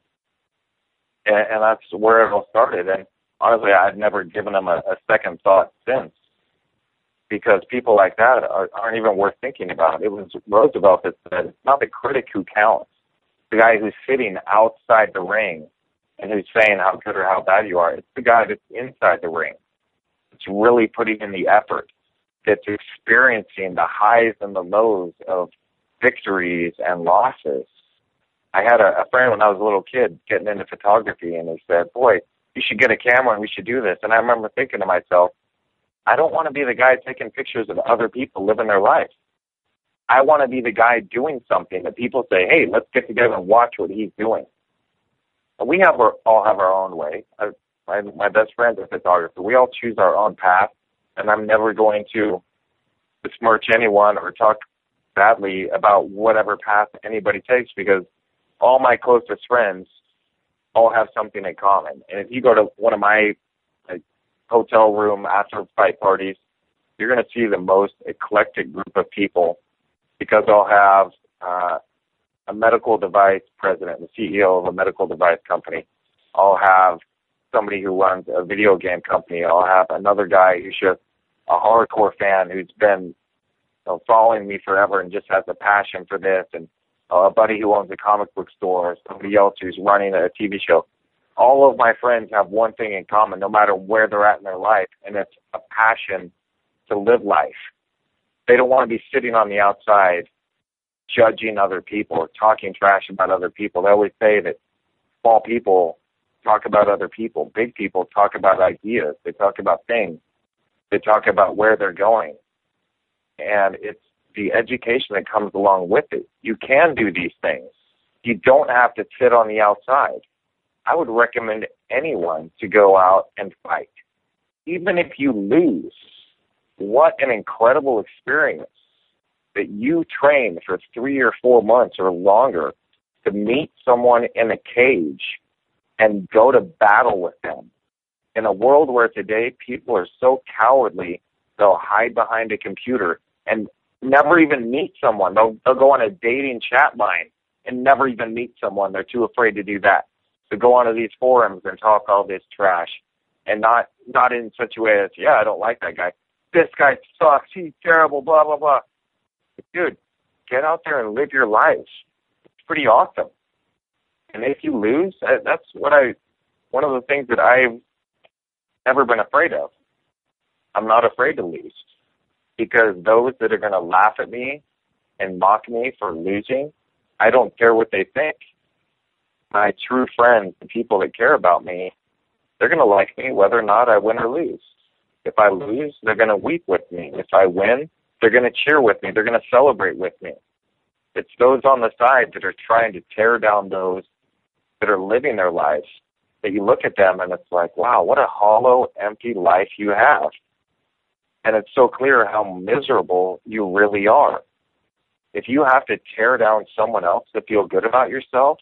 And that's where it all started. And honestly, I've never given them a second thought since, because people like that aren't even worth thinking about. It was Roosevelt that said, "It's not the critic who counts. The guy who's sitting outside the ring and who's saying how good or how bad you are. It's the guy that's inside the ring. It's really putting in the effort. It's experiencing the highs and the lows of victories and losses." I had a friend when I was a little kid getting into photography, and he said, "Boy, you should get a camera and we should do this." And I remember thinking to myself, I don't want to be the guy taking pictures of other people living their life. I want to be the guy doing something that people say, "Hey, let's get together and watch what he's doing." We all have our own way. My best friend's a photographer. We all choose our own path, and I'm never going to besmirch anyone or talk badly about whatever path anybody takes, because all my closest friends all have something in common. And if you go to one of my hotel room after fight parties, you're going to see the most eclectic group of people, because they'll have a medical device president, the CEO of a medical device company. I'll have somebody who runs a video game company. I'll have another guy who's just a hardcore fan who's been following me forever and just has a passion for this, and a buddy who owns a comic book store, or somebody else who's running a TV show. All of my friends have one thing in common, no matter where they're at in their life, and it's a passion to live life. They don't want to be sitting on the outside judging other people or talking trash about other people. They always say that small people talk about other people. Big people talk about ideas. They talk about things. They talk about where they're going. And it's the education that comes along with it. You can do these things. You don't have to sit on the outside. I would recommend anyone to go out and fight. Even if you lose, what an incredible experience that you trained for 3 or 4 months or longer to meet someone in a cage and go to battle with them. In a world where today people are so cowardly, they'll hide behind a computer and never even meet someone. They'll go on a dating chat line and never even meet someone. They're too afraid to do that. To go onto these forums and talk all this trash, and not in such a way as, yeah, I don't like that guy. This guy sucks. He's terrible, blah, blah, blah. Dude, get out there and live your life. It's pretty awesome. And if you lose, that's one of the things that I've never been afraid of. I'm not afraid to lose, because those that are going to laugh at me and mock me for losing, I don't care what they think. My true friends, the people that care about me, they're going to like me whether or not I win or lose. If I lose, they're going to weep with me. If I win, they're going to cheer with me. They're going to celebrate with me. It's those on the side that are trying to tear down those that are living their lives, that you look at them and it's like, wow, what a hollow, empty life you have. And it's so clear how miserable you really are. If you have to tear down someone else to feel good about yourself,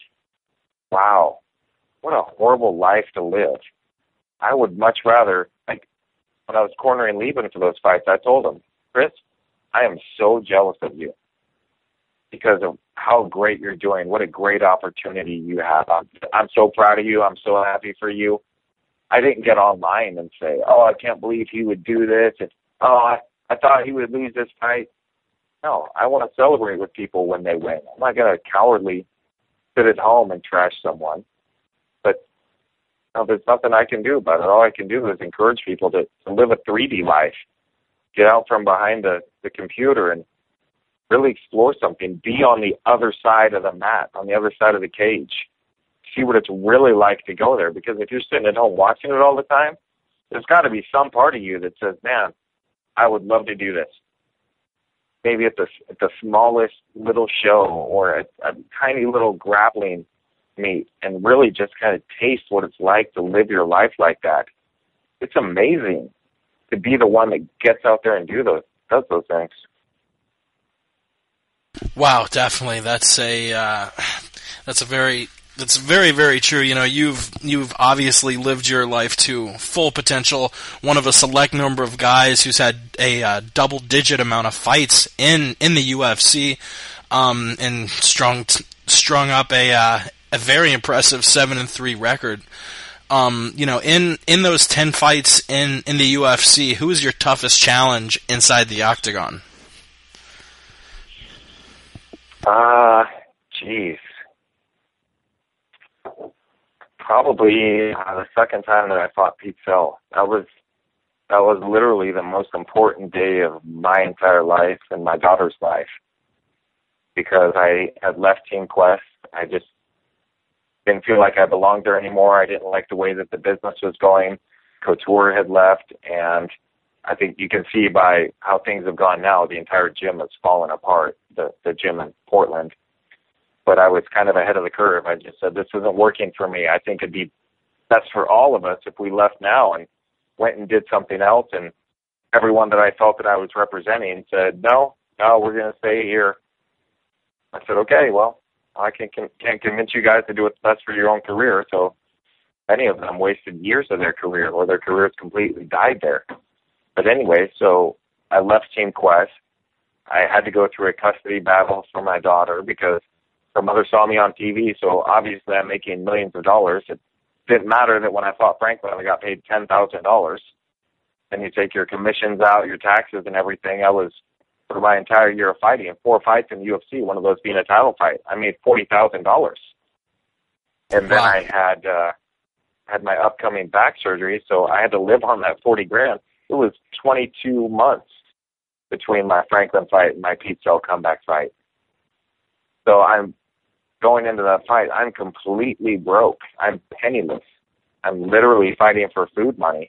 wow, what a horrible life to live. I would much rather, like when I was cornering Lieben for those fights, I told him, Chris, I am so jealous of you because of how great you're doing. What a great opportunity you have. I'm so proud of you. I'm so happy for you. I didn't get online and say, oh, I can't believe he would do this. And, oh, I thought he would lose this fight. No, I want to celebrate with people when they win. I'm not going to cowardly sit at home and trash someone. But there's nothing I can do about it. All I can do is encourage people to live a 3D life, get out from behind the computer and really explore something, be on the other side of the mat, on the other side of the cage, see what it's really like to go there. Because if you're sitting at home watching it all the time, there's got to be some part of you that says, man, I would love to do this. Maybe at the smallest little show or a tiny little grappling meet, and really just kind of taste what it's like to live your life like that. It's amazing to be the one that gets out there and does those things. Wow, definitely. That's very, very true. You know, you've obviously lived your life to full potential. One of a select number of guys who's had a double-digit amount of fights in the UFC, and strung up a very impressive 7-3 record. You know, in those 10 fights in the UFC, who is your toughest challenge inside the octagon? Geez. Probably the second time that I fought Pete Fell. That was literally the most important day of my entire life and my daughter's life, because I had left Team Quest. I just didn't feel like I belonged there anymore. I didn't like the way that the business was going. Couture had left, and I think you can see by how things have gone now, the entire gym has fallen apart, the gym in Portland. But I was kind of ahead of the curve. I just said, this isn't working for me. I think it'd be best for all of us if we left now and went and did something else. And everyone that I felt that I was representing said, no, we're going to stay here. I said, okay, well, I can't convince you guys to do what's best for your own career. So many of them wasted years of their career, or their careers completely died there. But anyway, so I left Team Quest. I had to go through a custody battle for my daughter because her mother saw me on TV, so obviously I'm making millions of dollars. It didn't matter that when I fought Franklin, I got paid $10,000. And you take your commissions out, your taxes and everything. I was, for my entire year of fighting, 4 fights in the UFC, one of those being a title fight, I made $40,000. And then I had my upcoming back surgery, so I had to live on that 40 grand. It was 22 months between my Franklin fight and my Pete Cell comeback fight. So I'm going into that fight, I'm completely broke. I'm penniless. I'm literally fighting for food money.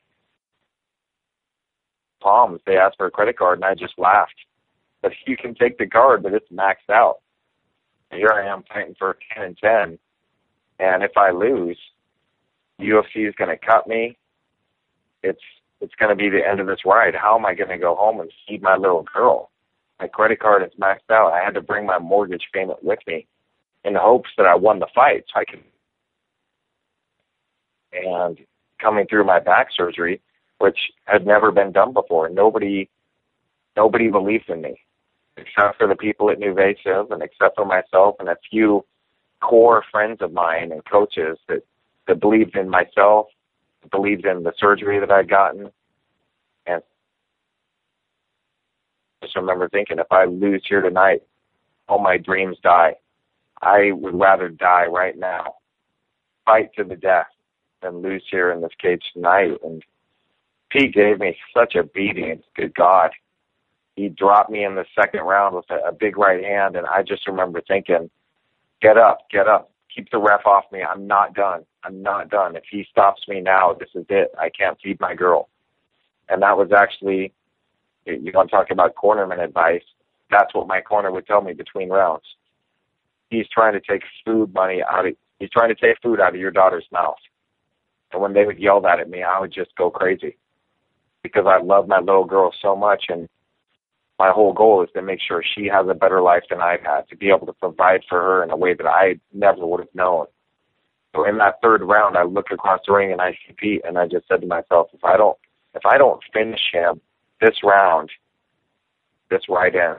Palms, they asked for a credit card, and I just laughed. But you can take the card, but it's maxed out. And here I am fighting for 10 and 10. And if I lose, the UFC is going to cut me. It's going to be the end of this ride. How am I going to go home and feed my little girl? My credit card is maxed out. I had to bring my mortgage payment with me in the hopes that I won the fight so I could. And coming through my back surgery, which had never been done before, nobody believed in me, except for the people at NuVasive and except for myself and a few core friends of mine and coaches that believed in myself, believed in the surgery that I'd gotten. And I just remember thinking, if I lose here tonight, all my dreams die. I would rather die right now, fight to the death, than lose here in this cage tonight. And Pete gave me such a beating. Good God. He dropped me in the second round with a big right hand, and I just remember thinking, get up, keep the ref off me. I'm not done. If he stops me now, this is it. I can't feed my girl. And that was actually, you want to talk about cornerman advice, that's what my corner would tell me between rounds. He's trying to take food out of your daughter's mouth. And when they would yell that at me, I would just go crazy because I love my little girl so much, and my whole goal is to make sure she has a better life than I've had, to be able to provide for her in a way that I never would have known. So in that third round, I look across the ring and I see Pete, and I just said to myself, if I don't finish him this round, this fight ends.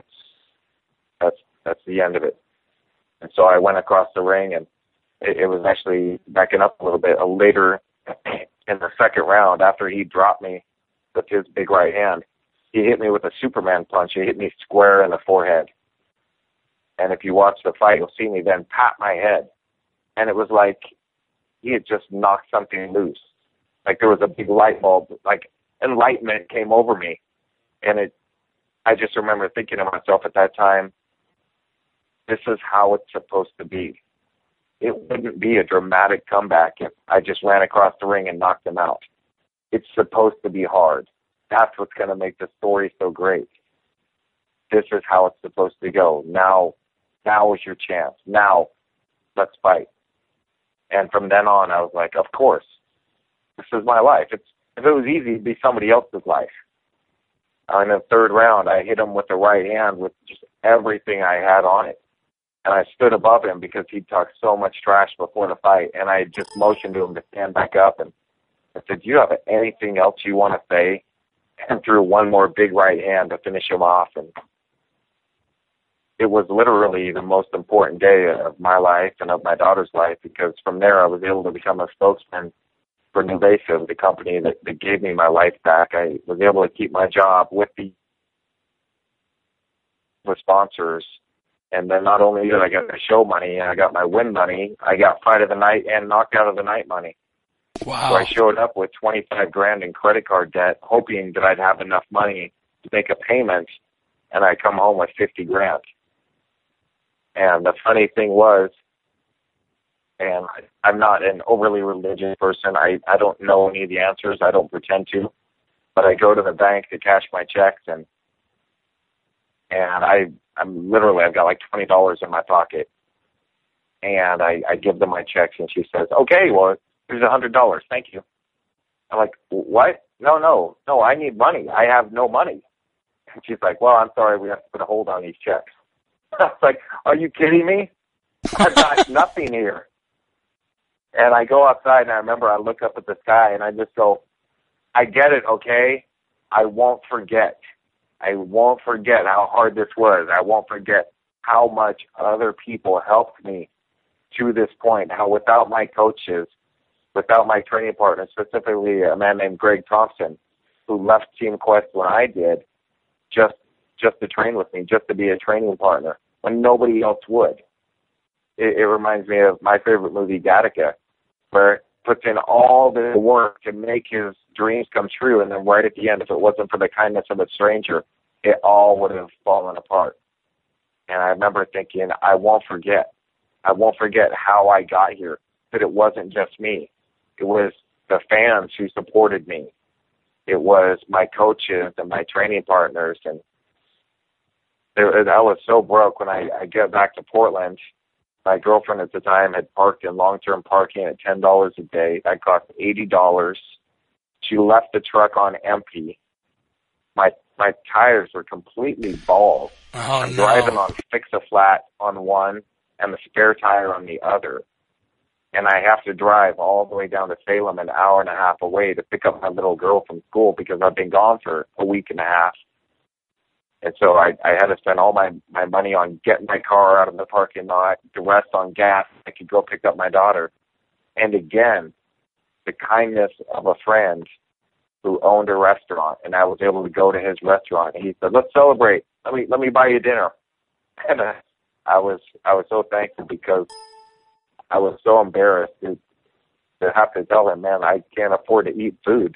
That's the end of it. And so I went across the ring, and it was actually backing up a little bit. Later in the second round, after he dropped me with his big right hand, he hit me with a Superman punch. He hit me square in the forehead. And if you watch the fight, you'll see me then pat my head. And it was like he had just knocked something loose. Like there was a big light bulb, like enlightenment came over me. And I just remember thinking to myself at that time, this is how it's supposed to be. It wouldn't be a dramatic comeback if I just ran across the ring and knocked him out. It's supposed to be hard. That's what's going to make the story so great. This is how it's supposed to go. Now is your chance. Now, let's fight. And from then on, I was like, of course, this is my life. If it was easy, it'd be somebody else's life. In the third round, I hit him with the right hand with just everything I had on it. And I stood above him because he talked so much trash before the fight. And I just motioned to him to stand back up. And I said, do you have anything else you want to say? And threw one more big right hand to finish him off. And it was literally the most important day of my life and of my daughter's life, because from there I was able to become a spokesman for NuVasive, the company that gave me my life back. I was able to keep my job with the sponsors. And then not only did I get the show money, I got my win money, I got fight of the night and knockout of the night money. Wow. So I showed up with 25 grand in credit card debt, hoping that I'd have enough money to make a payment, and I come home with 50 grand. And the funny thing was, and I'm not an overly religious person, I don't know any of the answers, I don't pretend to, but I go to the bank to cash my checks, and I've got like $20 in my pocket, and I give them my checks, and she says, okay, well, here's $100, thank you. I'm like, what? No, I need money. I have no money. And she's like, well, I'm sorry, we have to put a hold on these checks. I was like, are you kidding me? I've got nothing here. And I go outside, and I remember I look up at the sky, and I just go, I get it, okay? I won't forget. I won't forget how hard this was. I won't forget how much other people helped me to this point, how without my coaches, without my training partner, specifically a man named Greg Thompson, who left Team Quest when I did, just to train with me, just to be a training partner, when nobody else would. It reminds me of my favorite movie, Gattaca, where it puts in all the work to make his dreams come true, and then right at the end, if it wasn't for the kindness of a stranger, it all would have fallen apart. And I remember thinking, I won't forget. I won't forget how I got here, that it wasn't just me. It was the fans who supported me. It was my coaches and my training partners. And I was so broke when I get back to Portland. My girlfriend at the time had parked in long-term parking at $10 a day. That cost $80. She left the truck on empty. My tires were completely bald. Oh, I'm driving on fix-a-flat on one and the spare tire on the other. And I have to drive all the way down to Salem, an hour and a half away, to pick up my little girl from school because I've been gone for a week and a half. And so I had to spend all my money on getting my car out of the parking lot, the rest on gas. I could go pick up my daughter. And again, the kindness of a friend who owned a restaurant, and I was able to go to his restaurant. And he said, "Let's celebrate. Let me buy you dinner." And I was so thankful because I was so embarrassed to have to tell him, "Man, I can't afford to eat food."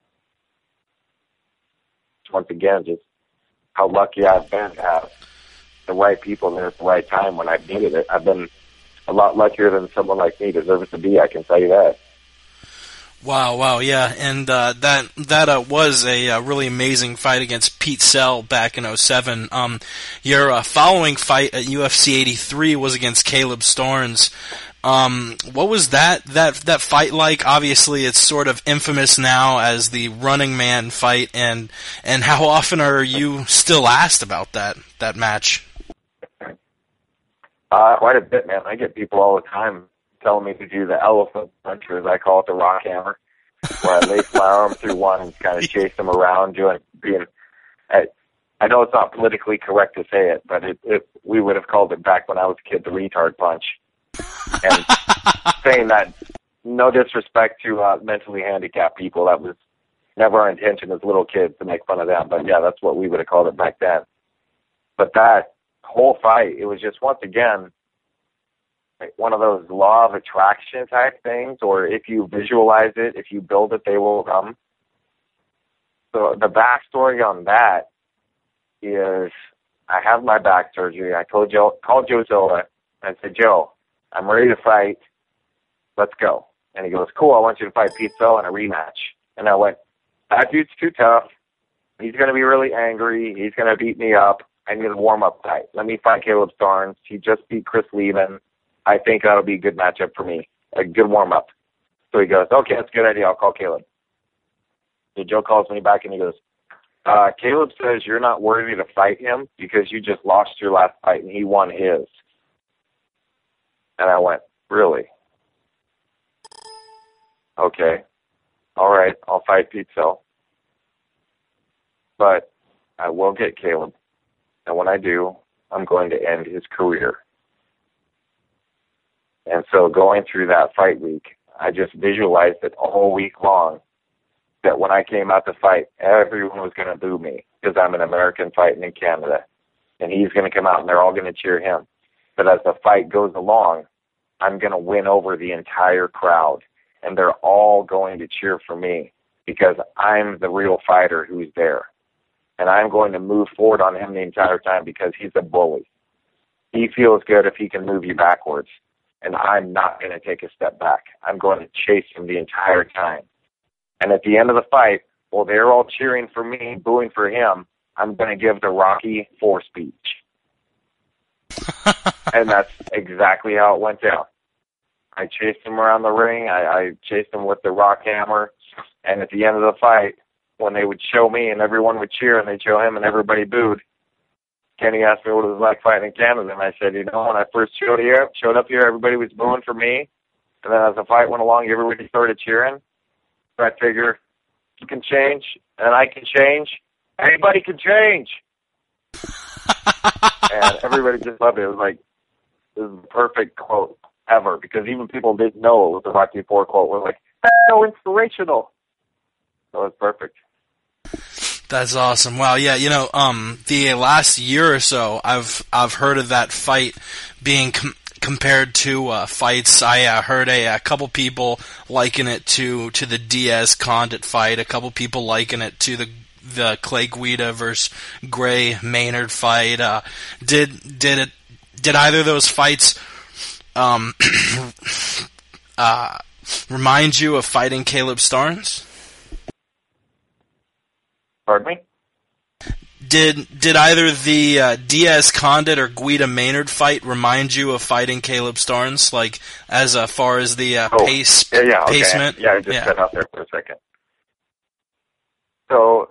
Once again, just how lucky I've been to have the right people there at the right time when I've needed it. I've been a lot luckier than someone like me deserves to be, I can tell you that. Wow, yeah, and that was a really amazing fight against Pete Sell back in 2007. Your following fight at UFC 83 was against Caleb Storns. What was that fight like? Obviously, it's sort of infamous now as the Running Man fight, and how often are you still asked about that match? Quite a bit, man. I get people all the time telling me to do the elephant punch, or as I call it, the rock hammer, where I lay flour them through one and kind of chase them around, I know it's not politically correct to say it, but we would have called it back when I was a kid the retard punch. And saying that, no disrespect to mentally handicapped people, that was never our intention as little kids to make fun of them, but yeah, that's what we would have called it back then. But that whole fight, it was just, once again, like one of those law of attraction type things, or if you visualize it, if you build it, they will come. So the backstory on that is I have my back surgery. I called Joe Zola and said, "Joe, I'm ready to fight. Let's go." And he goes, "Cool, I want you to fight Pete Sell in a rematch." And I went, "That dude's too tough. He's going to be really angry. He's going to beat me up. I need a warm-up fight. Let me fight Caleb Storns. He just beat Chris Levin. I think that'll be a good matchup for me, a good warm-up." So he goes, "Okay, that's a good idea. I'll call Caleb." So Joe calls me back and he goes, "Caleb says you're not worthy to fight him because you just lost your last fight and he won his." And I went, "Really? Okay. All right, I'll fight Pete Sell. But I will get Caleb. And when I do, I'm going to end his career." And so going through that fight week, I just visualized it all week long, that when I came out to fight, everyone was going to boo me because I'm an American fighting in Canada. And he's going to come out and they're all going to cheer him. But as the fight goes along, I'm going to win over the entire crowd. And they're all going to cheer for me because I'm the real fighter who's there. And I'm going to move forward on him the entire time because he's a bully. He feels good if he can move you backwards. And I'm not going to take a step back. I'm going to chase him the entire time. And at the end of the fight, while they're all cheering for me, booing for him, I'm going to give the Rocky IV speech. And that's exactly how it went down. I chased him around the ring. I chased him with the rock hammer. And at the end of the fight, when they would show me and everyone would cheer and they'd show him and everybody booed, Kenny asked me what it was like fighting in Canada, and I said, when I first showed up here, everybody was booing for me, and then as the fight went along, everybody started cheering. So I figure, you can change, and I can change. Anybody can change. And everybody just loved it. It was like, this is the perfect quote ever, because even people didn't know it was the Rocky IV quote. We're like, that's so inspirational. So it's perfect. That's awesome. Wow, yeah, the last year or so, I've heard of that fight being compared to fights. I heard a couple people liken it to the Diaz-Condit fight. A couple people liken it to the Clay Guida versus Gray Maynard fight. Did either of those fights remind you of fighting Caleb Starnes? Pardon me? Did either the Diaz-Condit or Guida Maynard fight remind you of fighting Caleb Starnes, like as far as the pacement? Yeah, I just cut out there for a second. So,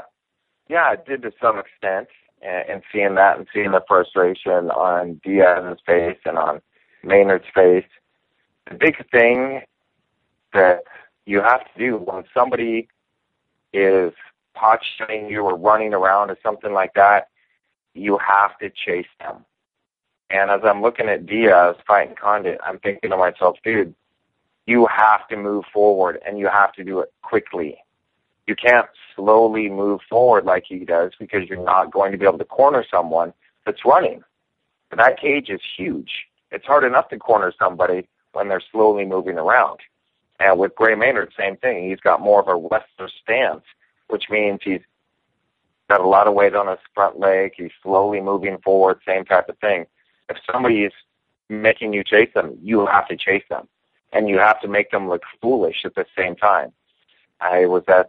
it did to some extent, and seeing that and seeing the frustration on Diaz's face and on Maynard's face. The big thing that you have to do when somebody is pot-shotting you or running around or something like that, you have to chase them. And as I'm looking at Diaz fighting Condit, I'm thinking to myself, dude, you have to move forward, and you have to do it quickly. You can't slowly move forward like he does, because you're not going to be able to corner someone that's running. But that cage is huge. It's hard enough to corner somebody when they're slowly moving around. And with Gray Maynard, same thing. He's got more of a wrestler stance, which means he's got a lot of weight on his front leg. He's slowly moving forward, same type of thing. If somebody is making you chase them, you have to chase them. And you have to make them look foolish at the same time. I was at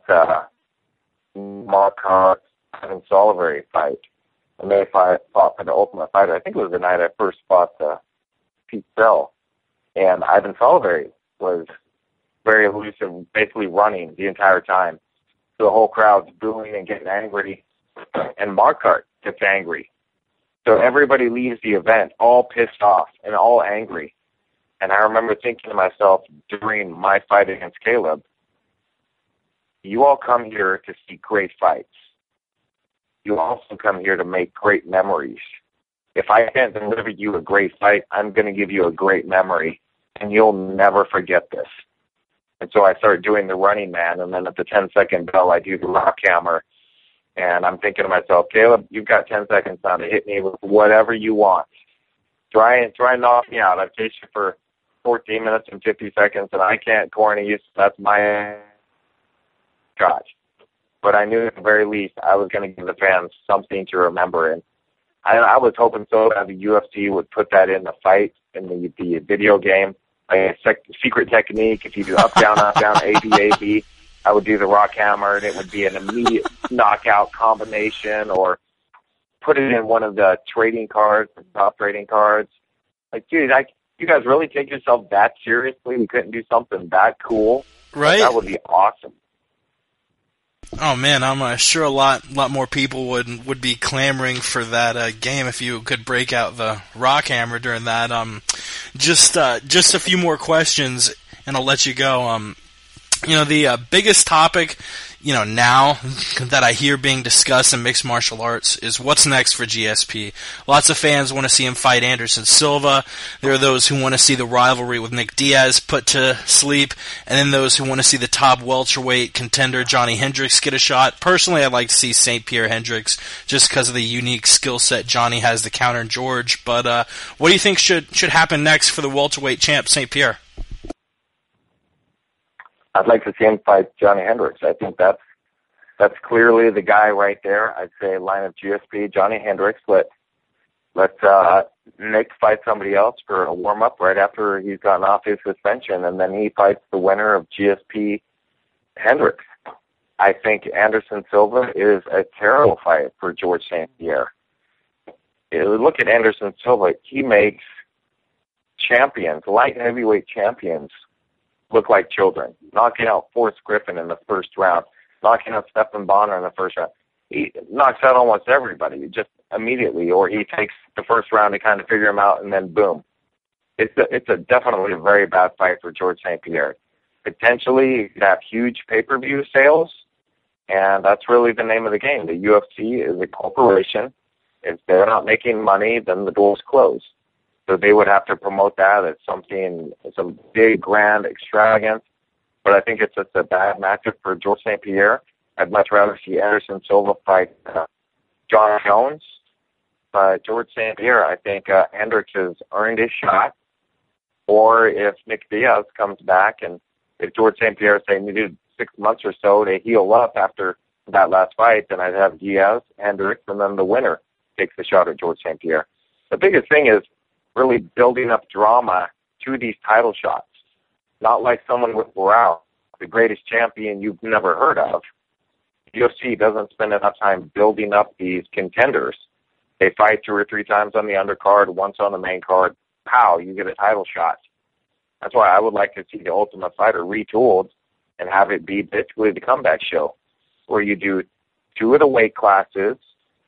Mark Hart's Ivan Solivari fight, and they fought for the Ultimate Fighter. I think it was the night I first fought Pete Bell. And Ivan Solivari was very elusive, basically running the entire time. So the whole crowd's booing and getting angry, and Marquardt gets angry. So everybody leaves the event all pissed off and all angry. And I remember thinking to myself during my fight against Caleb, you all come here to see great fights. You also come here to make great memories. If I can't deliver you a great fight, I'm going to give you a great memory, and you'll never forget this. And so I start doing the running man, and then at the 10-second bell, I do the rock hammer. And I'm thinking to myself, Caleb, you've got 10 seconds now to hit me with whatever you want. Try and knock me out. I've chased you for 14 minutes and 50 seconds, and I can't corner you, so that's my shot. But I knew at the very least I was going to give the fans something to remember. And I was hoping so that the UFC would put that in the fight, in the video game. Like a secret technique, if you do up, down, A, B, A, B, I would do the rock hammer, and it would be an immediate knockout combination, or put it in one of the trading cards, the top trading cards. Like, dude, you guys really take yourself that seriously? We couldn't do something that cool? Right. That would be awesome. Oh man, I'm sure a lot more people would be clamoring for that game if you could break out the rock hammer during that. Just a few more questions, and I'll let you go. The biggest topic, now that I hear being discussed in mixed martial arts is what's next for GSP. Lots of fans want to see him fight Anderson Silva. There are those who want to see the rivalry with Nick Diaz put to sleep, and then those who want to see the top welterweight contender Johnny Hendricks get a shot. Personally, I'd like to see St. Pierre Hendricks just because of the unique skill set Johnny has to counter George. But what do you think should happen next for the welterweight champ St. Pierre? I'd like to see him fight Johnny Hendricks. I think that's clearly the guy right there. I'd say line of GSP, Johnny Hendricks. Let Nick fight somebody else for a warm-up right after he's gotten off his suspension, and then he fights the winner of GSP Hendricks. I think Anderson Silva is a terrible fight for George St. Pierre. Look at Anderson Silva. He makes champions, light heavyweight champions, look like children. Knocking out Forrest Griffin in the first round, knocking out Stephan Bonner in the first round. He knocks out almost everybody. Just immediately, or he takes the first round to kind of figure him out, and then boom. It's definitely a very bad fight for George St. Pierre. Potentially, you could have huge pay-per-view sales, and that's really the name of the game. The UFC is a corporation. If they're not making money, then the door's closed. So they would have to promote that as something, some big, grand extravagance. But I think it's just a bad matchup for George St. Pierre. I'd much rather see Anderson Silva fight John Jones. But George St. Pierre, I think Hendricks has earned his shot. Or if Nick Diaz comes back, and if George St. Pierre, say, needed 6 months or so to heal up after that last fight, then I'd have Diaz, Hendricks, and then the winner takes the shot at George St. Pierre. The biggest thing is really building up drama to these title shots. Not like someone with Brown, the greatest champion you've never heard of. UFC doesn't spend enough time building up these contenders. They fight 2 or 3 times on the undercard, once on the main card. Pow, you get a title shot. That's why I would like to see the Ultimate Fighter retooled and have it be basically the comeback show, where you do 2 of the weight classes.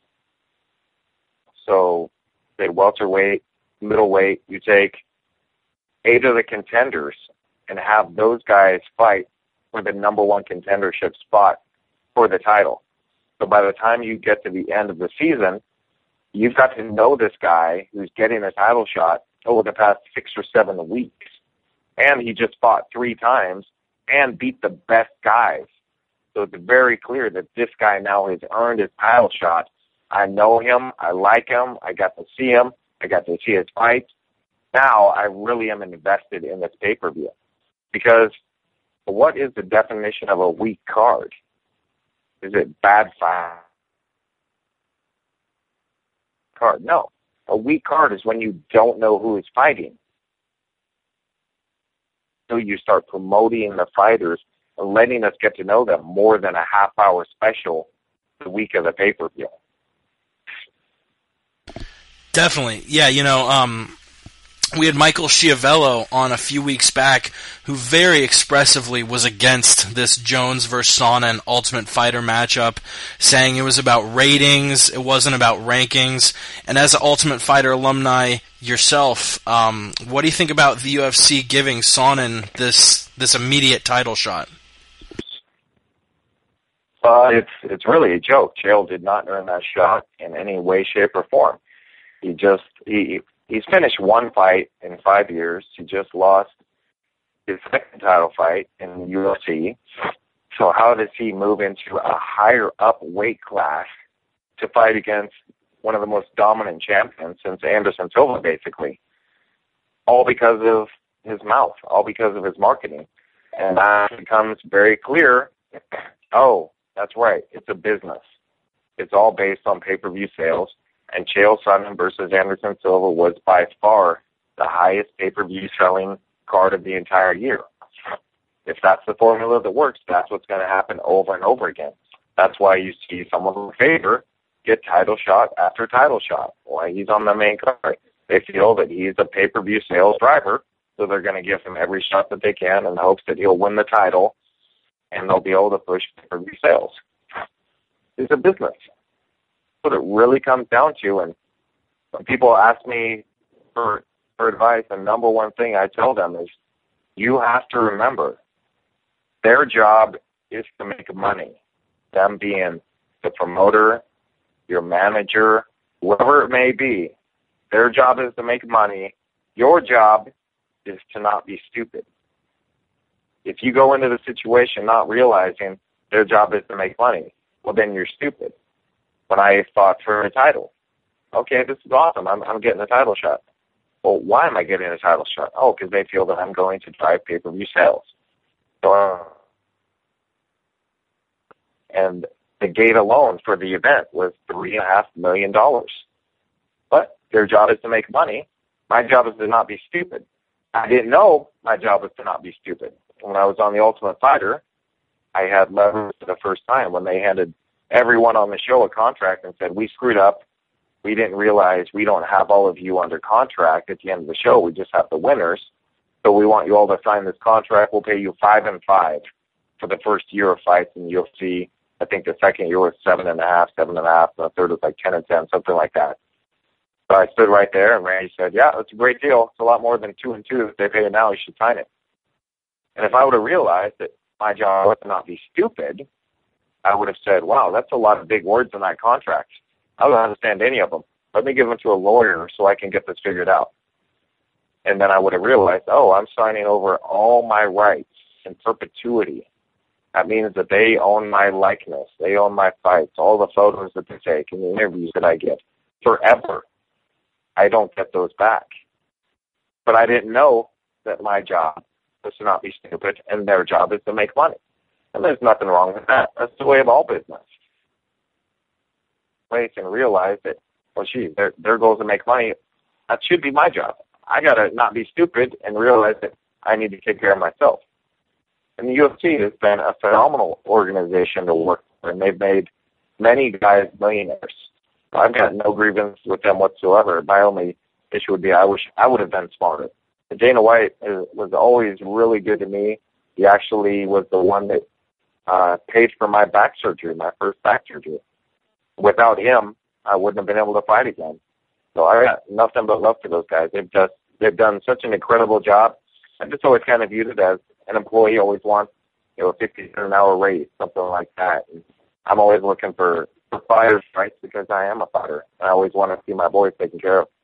So, say welterweight, middleweight, you take 8 of the contenders and have those guys fight for the number 1 contendership spot for the title. So by the time you get to the end of the season, you've got to know this guy who's getting a title shot over the past 6 or 7 weeks. And he just fought 3 times and beat the best guys. So it's very clear that this guy now has earned his title shot. I know him. I like him. I got to see him. I got to see his fights. Now I really am invested in this pay-per-view. Because what is the definition of a weak card? Is it bad fight? Card? No. A weak card is when you don't know who is fighting. So you start promoting the fighters and letting us get to know them more than a half-hour special the week of the pay-per-view. Definitely. Yeah, we had Michael Schiavello on a few weeks back who very expressively was against this Jones versus Sonnen Ultimate Fighter matchup, saying it was about ratings, it wasn't about rankings. And as an Ultimate Fighter alumni yourself, what do you think about the UFC giving Sonnen this immediate title shot? It's really a joke. Chael did not earn that shot in any way, shape, or form. He's finished 1 fight in 5 years. He just lost his second title fight in the UFC. So how does he move into a higher up weight class to fight against one of the most dominant champions since Anderson Silva, basically? All because of his mouth, all because of his marketing. And that becomes very clear, oh, that's right, it's a business. It's all based on pay-per-view sales. And Chael Sonnen versus Anderson Silva was by far the highest pay-per-view selling card of the entire year. If that's the formula that works, that's what's going to happen over and over again. That's why you see someone from favor get title shot after title shot. Why he's on the main card. They feel that he's a pay-per-view sales driver, so they're going to give him every shot that they can in the hopes that he'll win the title, and they'll be able to push pay-per-view sales. It's a business. What it really comes down to, and when people ask me for advice, the number one thing I tell them is you have to remember their job is to make money. Them being the promoter, your manager, whoever it may be, their job is to make money. Your job is to not be stupid. If you go into the situation not realizing their job is to make money, well, then you're stupid. When I fought for a title, okay, this is awesome. I'm getting a title shot. Well, why am I getting a title shot? Oh, because they feel that I'm going to drive pay-per-view sales. So, and the gate alone for the event was $3.5 million. But their job is to make money. My job is to not be stupid. I didn't know my job was to not be stupid. When I was on The Ultimate Fighter, I had leverage for the first time when they handed everyone on the show a contract and said, we screwed up. We didn't realize we don't have all of you under contract at the end of the show. We just have the winners. So we want you all to sign this contract. We'll pay you $5 and $5 for the first year of fights in UFC. I think the second year was 7.5, 7.5, and the third was like 10 and 10, something like that. So I stood right there, and Randy said, yeah, that's a great deal. It's a lot more than 2 and 2. If they pay it now, you should sign it. And if I would have realized that my job was to not be stupid, I would have said, wow, that's a lot of big words in that contract. I don't understand any of them. Let me give them to a lawyer so I can get this figured out. And then I would have realized, oh, I'm signing over all my rights in perpetuity. That means that they own my likeness. They own my fights, all the photos that they take and the interviews that I get forever. I don't get those back. But I didn't know that my job was to not be stupid and their job is to make money. And there's nothing wrong with that. That's the way of all business. Place and realize that, well, gee, their goal is to make money. That should be my job. I got to not be stupid and realize that I need to take care of myself. And the UFC has been a phenomenal organization to work for, and they've made many guys millionaires. I've got no grievance with them whatsoever. My only issue would be I wish I would have been smarter. But Dana White was always really good to me. He actually was the one that paid for my back surgery, my first back surgery. Without him, I wouldn't have been able to fight again. So I got nothing but love for those guys. They've done such an incredible job. I just always kind of viewed it as an employee always wants, a 50 cent an hour raise, something like that. And I'm always looking for fighters' rights because I am a fighter. I always want to see my boys taken care of.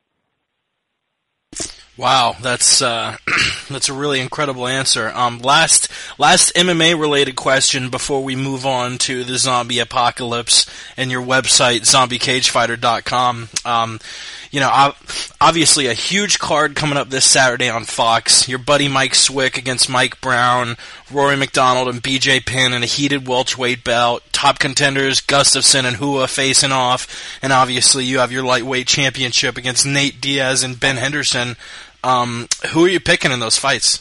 Wow, that's that's a really incredible answer. Last MMA related question before we move on to the zombie apocalypse and your website zombiecagefighter.com. Obviously a huge card coming up this Saturday on Fox. Your buddy Mike Swick against Mike Brown, Rory McDonald and BJ Penn in a heated welterweight bout. Top contenders Gustafsson and Hua facing off, and obviously you have your lightweight championship against Nate Diaz and Ben Henderson. Who are you picking in those fights?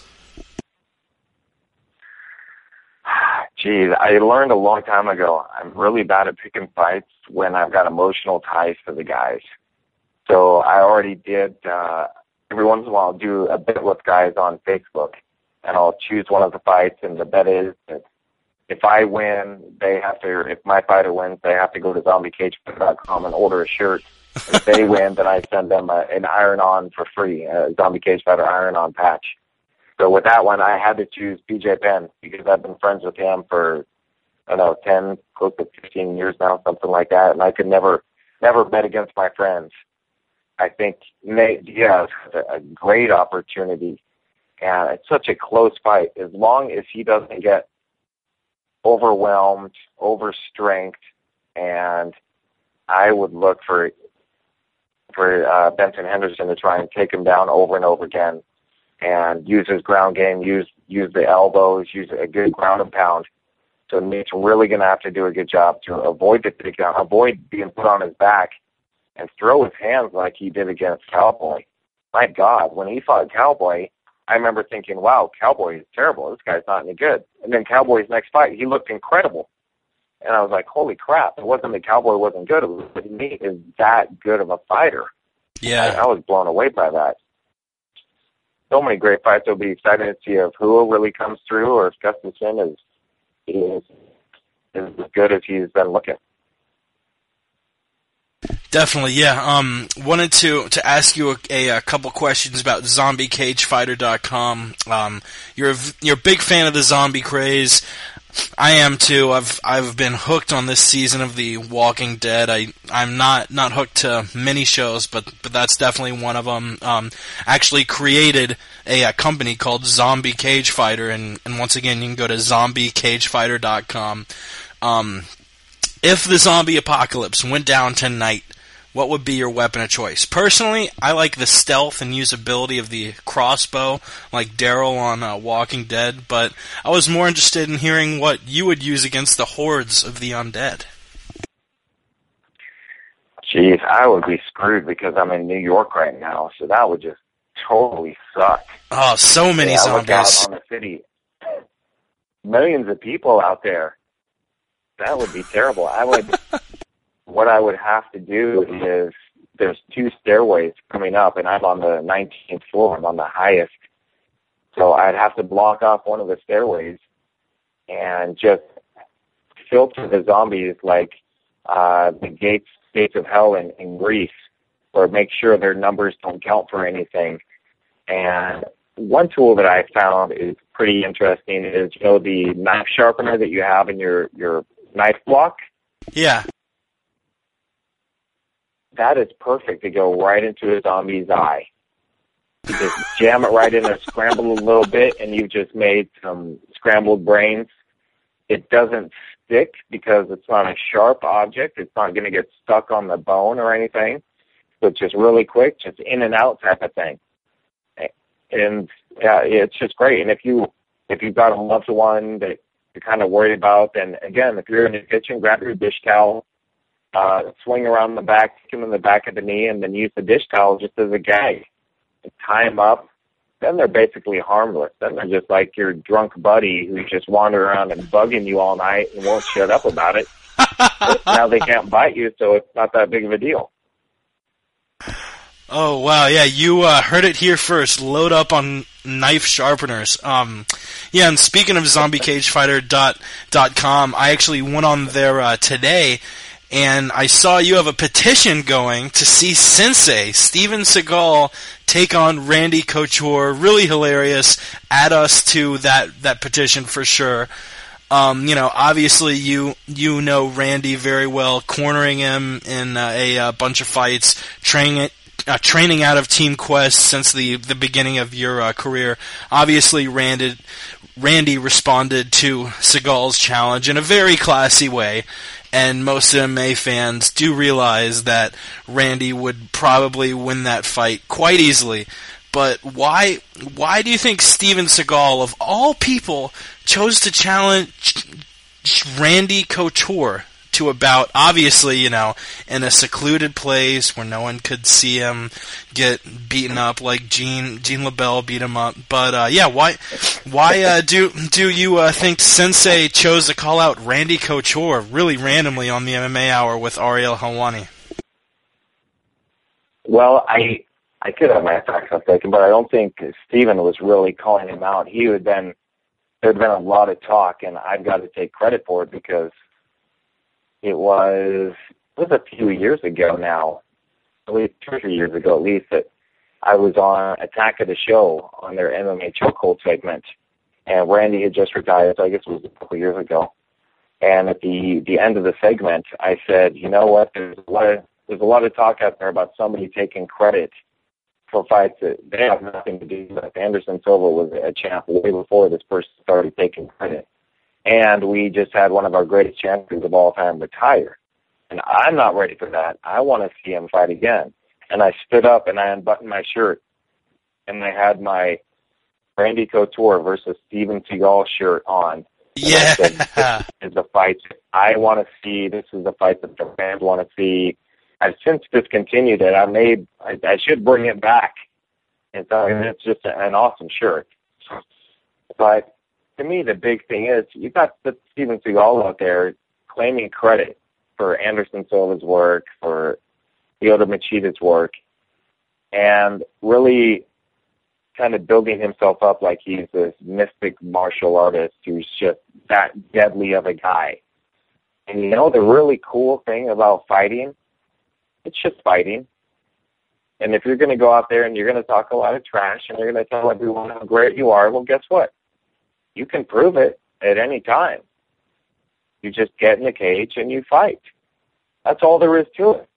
Geez, I learned a long time ago. I'm really bad at picking fights when I've got emotional ties to the guys. So I already did, every once in a while, I'll do a bet with guys on Facebook, and I'll choose one of the fights, and the bet is that if I win, if my fighter wins, they have to go to zombiecagefighter.com and order a shirt. If they win, then I send them an iron-on for free, a Zombie Cage Fighter iron-on patch. So with that one, I had to choose BJ Penn because I've been friends with him for, 10, close to 15 years now, something like that, and I could never bet against my friends. I think Nate Diaz has a great opportunity, and it's such a close fight. As long as he doesn't get overwhelmed, overstrength, and I would look for Benson Henderson to try and take him down over and over again and use his ground game, use the elbows, use a good ground and pound. So Nate's really going to have to do a good job to avoid the takedown, avoid being put on his back, and throw his hands like he did against Cowboy. My God, when he fought Cowboy, I remember thinking, wow, Cowboy is terrible. This guy's not any good. And then Cowboy's next fight, he looked incredible. And I was like, holy crap, it wasn't that Cowboy wasn't good. It was that Nate is that good of a fighter. Yeah. I was blown away by that. So many great fights. It'll be exciting to see if Hua really comes through or if Gustafsson is as good as he's been looking. Definitely, yeah. Wanted to ask you a couple questions about ZombieCageFighter.com. You're a big fan of the zombie craze. I am too. I've been hooked on this season of The Walking Dead. I'm not hooked to many shows, but that's definitely one of them. Actually created a company called Zombie Cage Fighter, and once again you can go to ZombieCageFighter.com. If the zombie apocalypse went down tonight, what would be your weapon of choice? Personally, I like the stealth and usability of the crossbow, like Daryl on Walking Dead, but I was more interested in hearing what you would use against the hordes of the undead. Jeez, I would be screwed because I'm in New York right now, so that would just totally suck. Oh, so many zombies. I look out on the city. Millions of people out there. That would be terrible. What I would have to do is there's 2 stairways coming up, and I'm on the 19th floor. I'm on the highest. So I'd have to block off one of the stairways and just filter the zombies like the gates of hell in Greece, or make sure their numbers don't count for anything. And one tool that I found is pretty interesting is, the knife sharpener that you have in your knife block? Yeah. That is perfect to go right into a zombie's eye. You just jam it right in there, scramble a little bit, and you've just made some scrambled brains. It doesn't stick because it's not a sharp object. It's not going to get stuck on the bone or anything. So it's just really quick, just in and out type of thing. And yeah, it's just great. And if you've got a loved one that you're kind of worried about, then again, if you're in the kitchen, grab your dish towel, swing around the back, kick them in the back of the knee, and then use the dish towel just as a gag. And tie them up. Then they're basically harmless. Then they're just like your drunk buddy who's just wandering around and bugging you all night and won't shut up about it. Now they can't bite you, so it's not that big of a deal. Oh, wow, yeah, you heard it here first. Load up on knife sharpeners. Yeah, and speaking of zombiecagefighter.com, I actually went on there today, and I saw you have a petition going to see Sensei, Steven Seagal, take on Randy Couture. Really hilarious. Add us to that petition for sure. Obviously you know Randy very well, cornering him in a bunch of fights, training out of Team Quest since the beginning of your career. Obviously, Randy responded to Seagal's challenge in a very classy way, and most MMA fans do realize that Randy would probably win that fight quite easily. But why do you think Steven Seagal, of all people, chose to challenge Randy Couture to a bout, obviously, in a secluded place where no one could see him get beaten up like Gene LaBelle beat him up? But why do you think Sensei chose to call out Randy Couture really randomly on the MMA Hour with Ariel Helwani? Well, I could have my facts mistaken, but I don't think Steven was really calling him out. There'd been a lot of talk, and I've got to take credit for it because it was a few years ago now, at least 2 or 3 years ago at least, that I was on Attack of the Show on their MMA Chokehold segment, and Randy had just retired, so I guess it was a couple of years ago. And at the end of the segment, I said, you know what, there's a lot of talk out there about somebody taking credit for fights that they have nothing to do with. Anderson Silva was a champ way before this person started taking credit. And we just had one of our greatest champions of all time retire. And I'm not ready for that. I want to see him fight again. And I stood up and I unbuttoned my shirt. And I had my Randy Couture versus Steven Seagal shirt on. Yeah. Said, this is the fight I want to see. This is the fight that the fans want to see. I've since discontinued it. I should bring it back. And so it's just an awesome shirt. But to me, the big thing is you got Steven Seagal out there claiming credit for Anderson Silva's work, for Lyoto Machida's work, and really kind of building himself up like he's this mystic martial artist who's just that deadly of a guy. And the really cool thing about fighting, it's just fighting. And if you're going to go out there and you're going to talk a lot of trash and you're going to tell everyone how great you are, well, guess what? You can prove it at any time. You just get in the cage and you fight. That's all there is to it.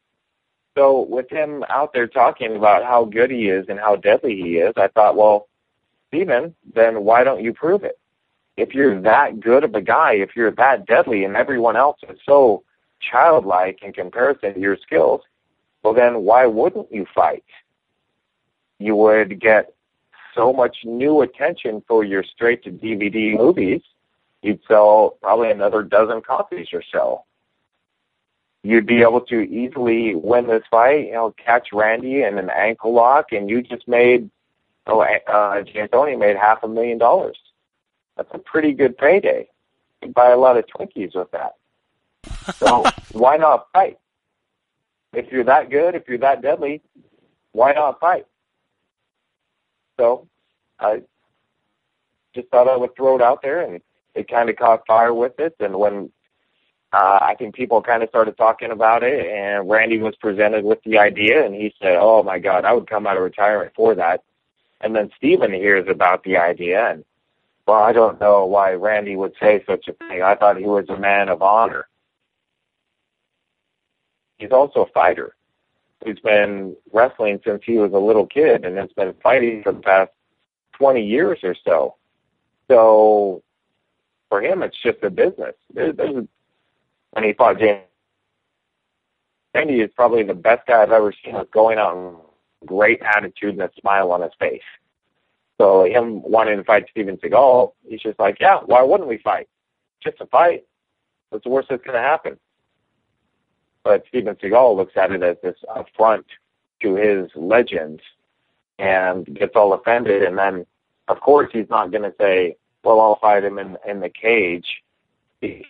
So with him out there talking about how good he is and how deadly he is, I thought, well, Steven, then why don't you prove it? If you're that good of a guy, if you're that deadly and everyone else is so childlike in comparison to your skills, well, then why wouldn't you fight? You would get so much new attention for your straight-to-DVD movies, you'd sell probably another dozen copies or so. You'd be able to easily win this fight, catch Randy in an ankle lock, and you just made, D'Antoni made $500,000. That's a pretty good payday. You'd buy a lot of Twinkies with that. So why not fight? If you're that good, if you're that deadly, why not fight? So I just thought I would throw it out there, and it kind of caught fire with it. And when I think people kind of started talking about it, and Randy was presented with the idea, and he said, oh, my God, I would come out of retirement for that. And then Steven hears about the idea, and, well, I don't know why Randy would say such a thing. I thought he was a man of honor. He's also a fighter. He's been wrestling since he was a little kid, and has been fighting for the past 20 years or so. So for him, it's just a business. When he fought James, Randy is probably the best guy I've ever seen with going out and great attitude and a smile on his face. So him wanting to fight Steven Seagal, he's just like, yeah, why wouldn't we fight? Just a fight. What's the worst that's going to happen? But Steven Seagal looks at it as this affront to his legend and gets all offended. And then, of course, he's not going to say, well, I'll fight him in the cage. The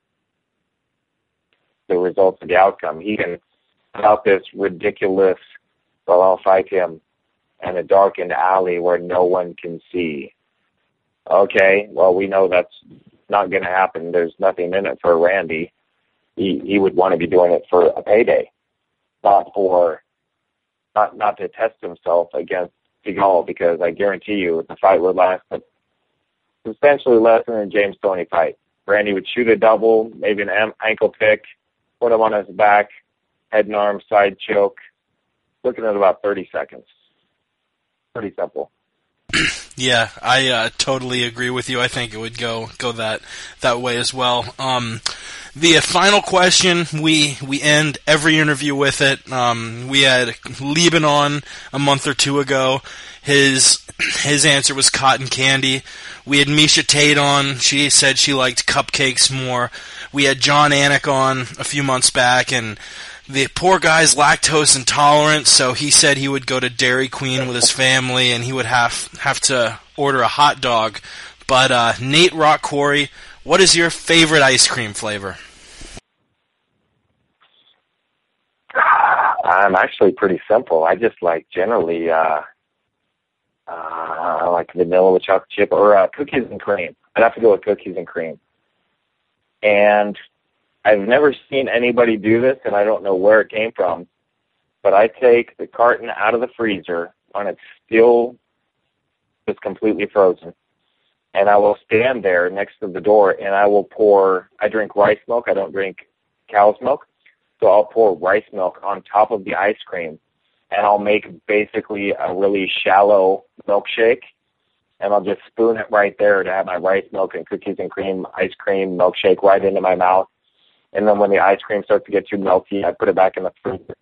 results of the outcome. He can put out this ridiculous, well, I'll fight him in a darkened alley where no one can see. Okay, well, we know that's not going to happen. There's nothing in it for Randy. He would want to be doing it for a payday, not to test himself against Seagal, because I guarantee you the fight would last substantially less than a James Toney fight. Randy would shoot a double, maybe an ankle pick, put him on his back, head and arm, side choke, looking at about 30 seconds. Pretty simple. Yeah, I totally agree with you. I think it would go that way as well. The final question, we end every interview with it. We had Lieben on a month or two ago. His answer was cotton candy. We had Misha Tate on. She said she liked cupcakes more. We had John Anik on a few months back, and the poor guy's lactose intolerant, so he said he would go to Dairy Queen with his family, and he would have to order a hot dog. But Nate Rock Quarry, what is your favorite ice cream flavor? I'm actually pretty simple. I just like generally I like vanilla with chocolate chip or cookies and cream. I'd have to go with cookies and cream. And I've never seen anybody do this, and I don't know where it came from, but I take the carton out of the freezer when it's still just completely frozen, and I will stand there next to the door, and I drink rice milk. I don't drink cow's milk, so I'll pour rice milk on top of the ice cream, and I'll make basically a really shallow milkshake, and I'll just spoon it right there to have my rice milk and cookies and cream ice cream milkshake right into my mouth. And then when the ice cream starts to get too melty, I put it back in the freezer.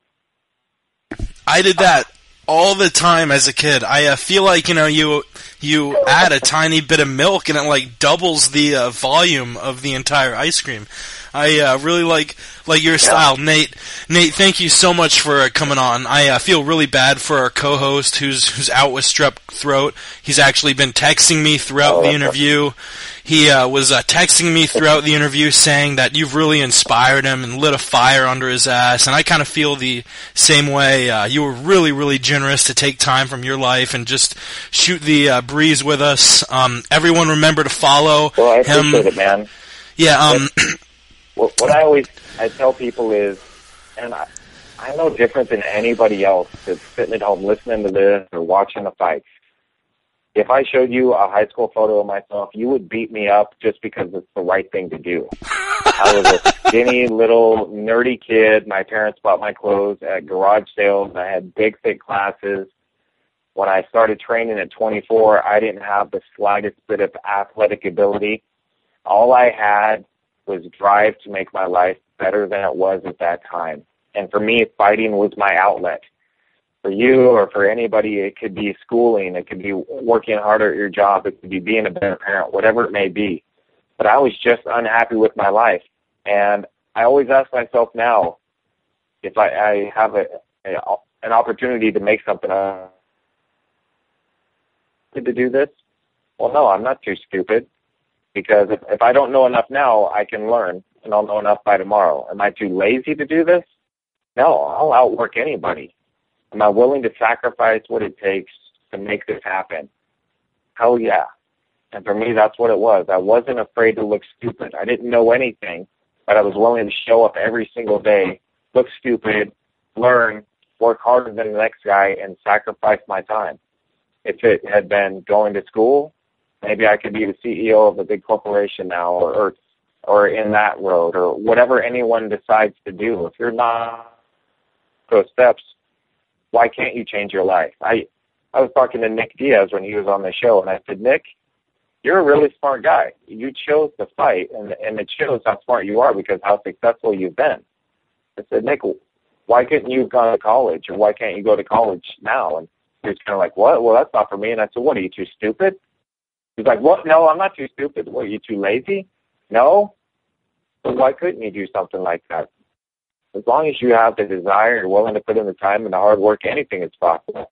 I did that all the time as a kid. I feel like, you add a tiny bit of milk and it like doubles the volume of the entire ice cream. I really like your style, Nate. Nate, thank you so much for coming on. I feel really bad for our co-host who's out with strep throat. He's actually been texting me throughout the interview. He was texting me throughout the interview saying that you've really inspired him and lit a fire under his ass, and I kind of feel the same way. You were really, really generous to take time from your life and just shoot the breeze with us. Everyone remember to follow Well, I him. appreciate it, man. Yeah, What I tell people is, and I'm no different than anybody else that's sitting at home listening to this or watching the fights. If I showed you a high school photo of myself, you would beat me up just because it's the right thing to do. I was a skinny little nerdy kid. My parents bought my clothes at garage sales. I had big, thick glasses. When I started training at 24, I didn't have the slightest bit of athletic ability. All I had was drive to make my life better than it was at that time. And for me, fighting was my outlet. For you or for anybody, it could be schooling, it could be working harder at your job, it could be being a better parent, whatever it may be. But I was just unhappy with my life. And I always ask myself now, if I have an opportunity to make something to do this, well, no, I'm not too stupid. Because if I don't know enough now, I can learn, and I'll know enough by tomorrow. Am I too lazy to do this? No, I'll outwork anybody. Am I willing to sacrifice what it takes to make this happen? Hell yeah. And for me, that's what it was. I wasn't afraid to look stupid. I didn't know anything, but I was willing to show up every single day, look stupid, learn, work harder than the next guy, and sacrifice my time. If it had been going to school, maybe I could be the CEO of a big corporation now, or in that road, or whatever anyone decides to do. If you're not those steps, why can't you change your life? I was talking to Nick Diaz when he was on the show, and I said, Nick, you're a really smart guy. You chose to fight, and it shows how smart you are because how successful you've been. I said, Nick, why couldn't you have gone to college, or why can't you go to college now? And he was kind of like, what? Well, that's not for me. And I said, what, are you too stupid? He's like, what? No, I'm not too stupid. What, are you too lazy? No? So why couldn't you do something like that? As long as you have the desire, you're willing to put in the time and the hard work, anything is possible.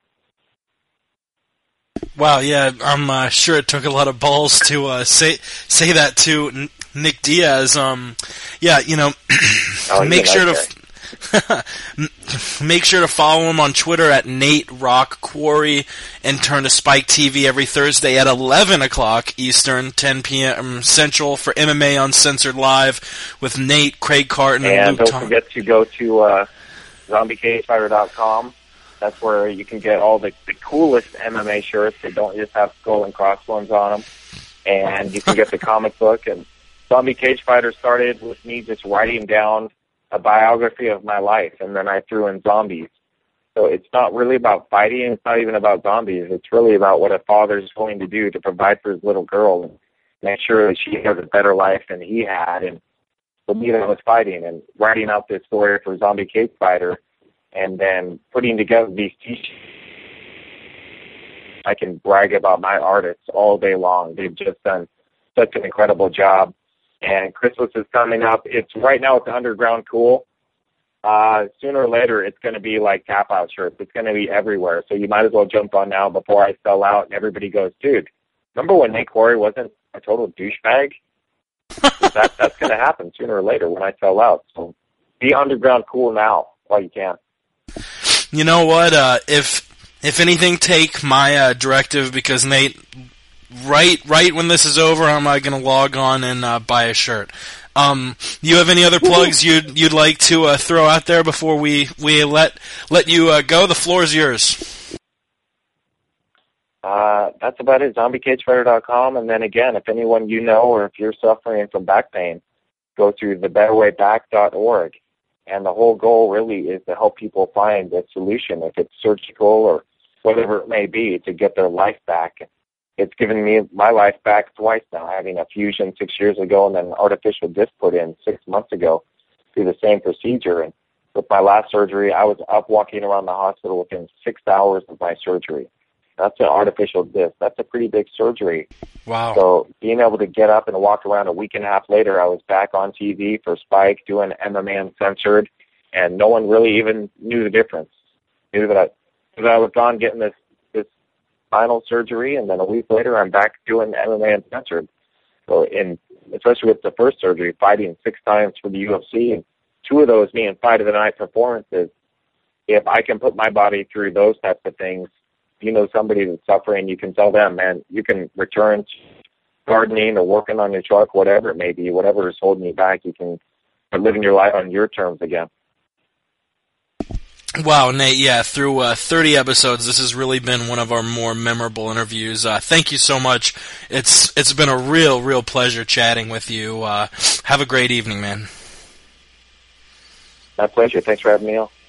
Wow, yeah, I'm sure it took a lot of balls to say that to Nick Diaz. Yeah, you know, make sure to make sure to follow him on Twitter at Nate Rock Quarry, and turn to Spike TV every Thursday at 11 o'clock Eastern, 10 p.m. Central for MMA Uncensored Live with Nate, Craig Carton, and Luke. Don't forget to go to ZombieCageFighter.com. That's where you can get all the coolest MMA shirts that don't just have skull and crossbones on them. And you can get the comic book. And Zombie Cage Fighter started with me just writing down a biography of my life, and then I threw in zombies. So it's not really about fighting. It's not even about zombies. It's really about what a father is going to do to provide for his little girl and make sure that she has a better life than he had. And for me, that was fighting and writing out this story for Zombie Cage Fighter. And then putting together these t-shirts, I can brag about my artists all day long. They've just done such an incredible job. And Christmas is coming up. It's right now it's underground cool. Sooner or later, it's going to be like tap-out shirts. It's going to be everywhere. So you might as well jump on now before I sell out and everybody goes, dude, remember when Nate Quarry wasn't a total douchebag? That's going to happen sooner or later when I sell out. So be underground cool now while you can. You know what? If anything, take my directive, because Nate, right when this is over, I'm going to log on and buy a shirt. You have any other plugs you'd like to throw out there before we let you go? The floor is yours. That's about it. ZombieCageFighter.com. And then again, if anyone you know, or if you're suffering from back pain, go to thebetterwayback.org. And the whole goal really is to help people find a solution, if it's surgical or whatever it may be, to get their life back. It's given me my life back twice now, having a fusion 6 years ago and then an artificial disc put in 6 months ago through the same procedure. And with my last surgery, I was up walking around the hospital within 6 hours of my surgery. That's an artificial disc. That's a pretty big surgery. Wow. So being able to get up and walk around a week and a half later, I was back on TV for Spike doing MMA Uncensored, and no one really even knew the difference. Knew that I was gone getting this spinal surgery, and then a week later I'm back doing MMA Uncensored. So especially with the first surgery, fighting 6 times for the UFC, and 2 of those being Fight of the Night performances, if I can put my body through those types of things, you know, somebody that's suffering, you can tell them, man, you can return to gardening or working on your truck, whatever it may be, whatever is holding you back, you can start living your life on your terms again. Wow, Nate, yeah, through 30 episodes, this has really been one of our more memorable interviews. Thank you so much. It's been a real pleasure chatting with you. Have a great evening, man. My pleasure. Thanks for having me on.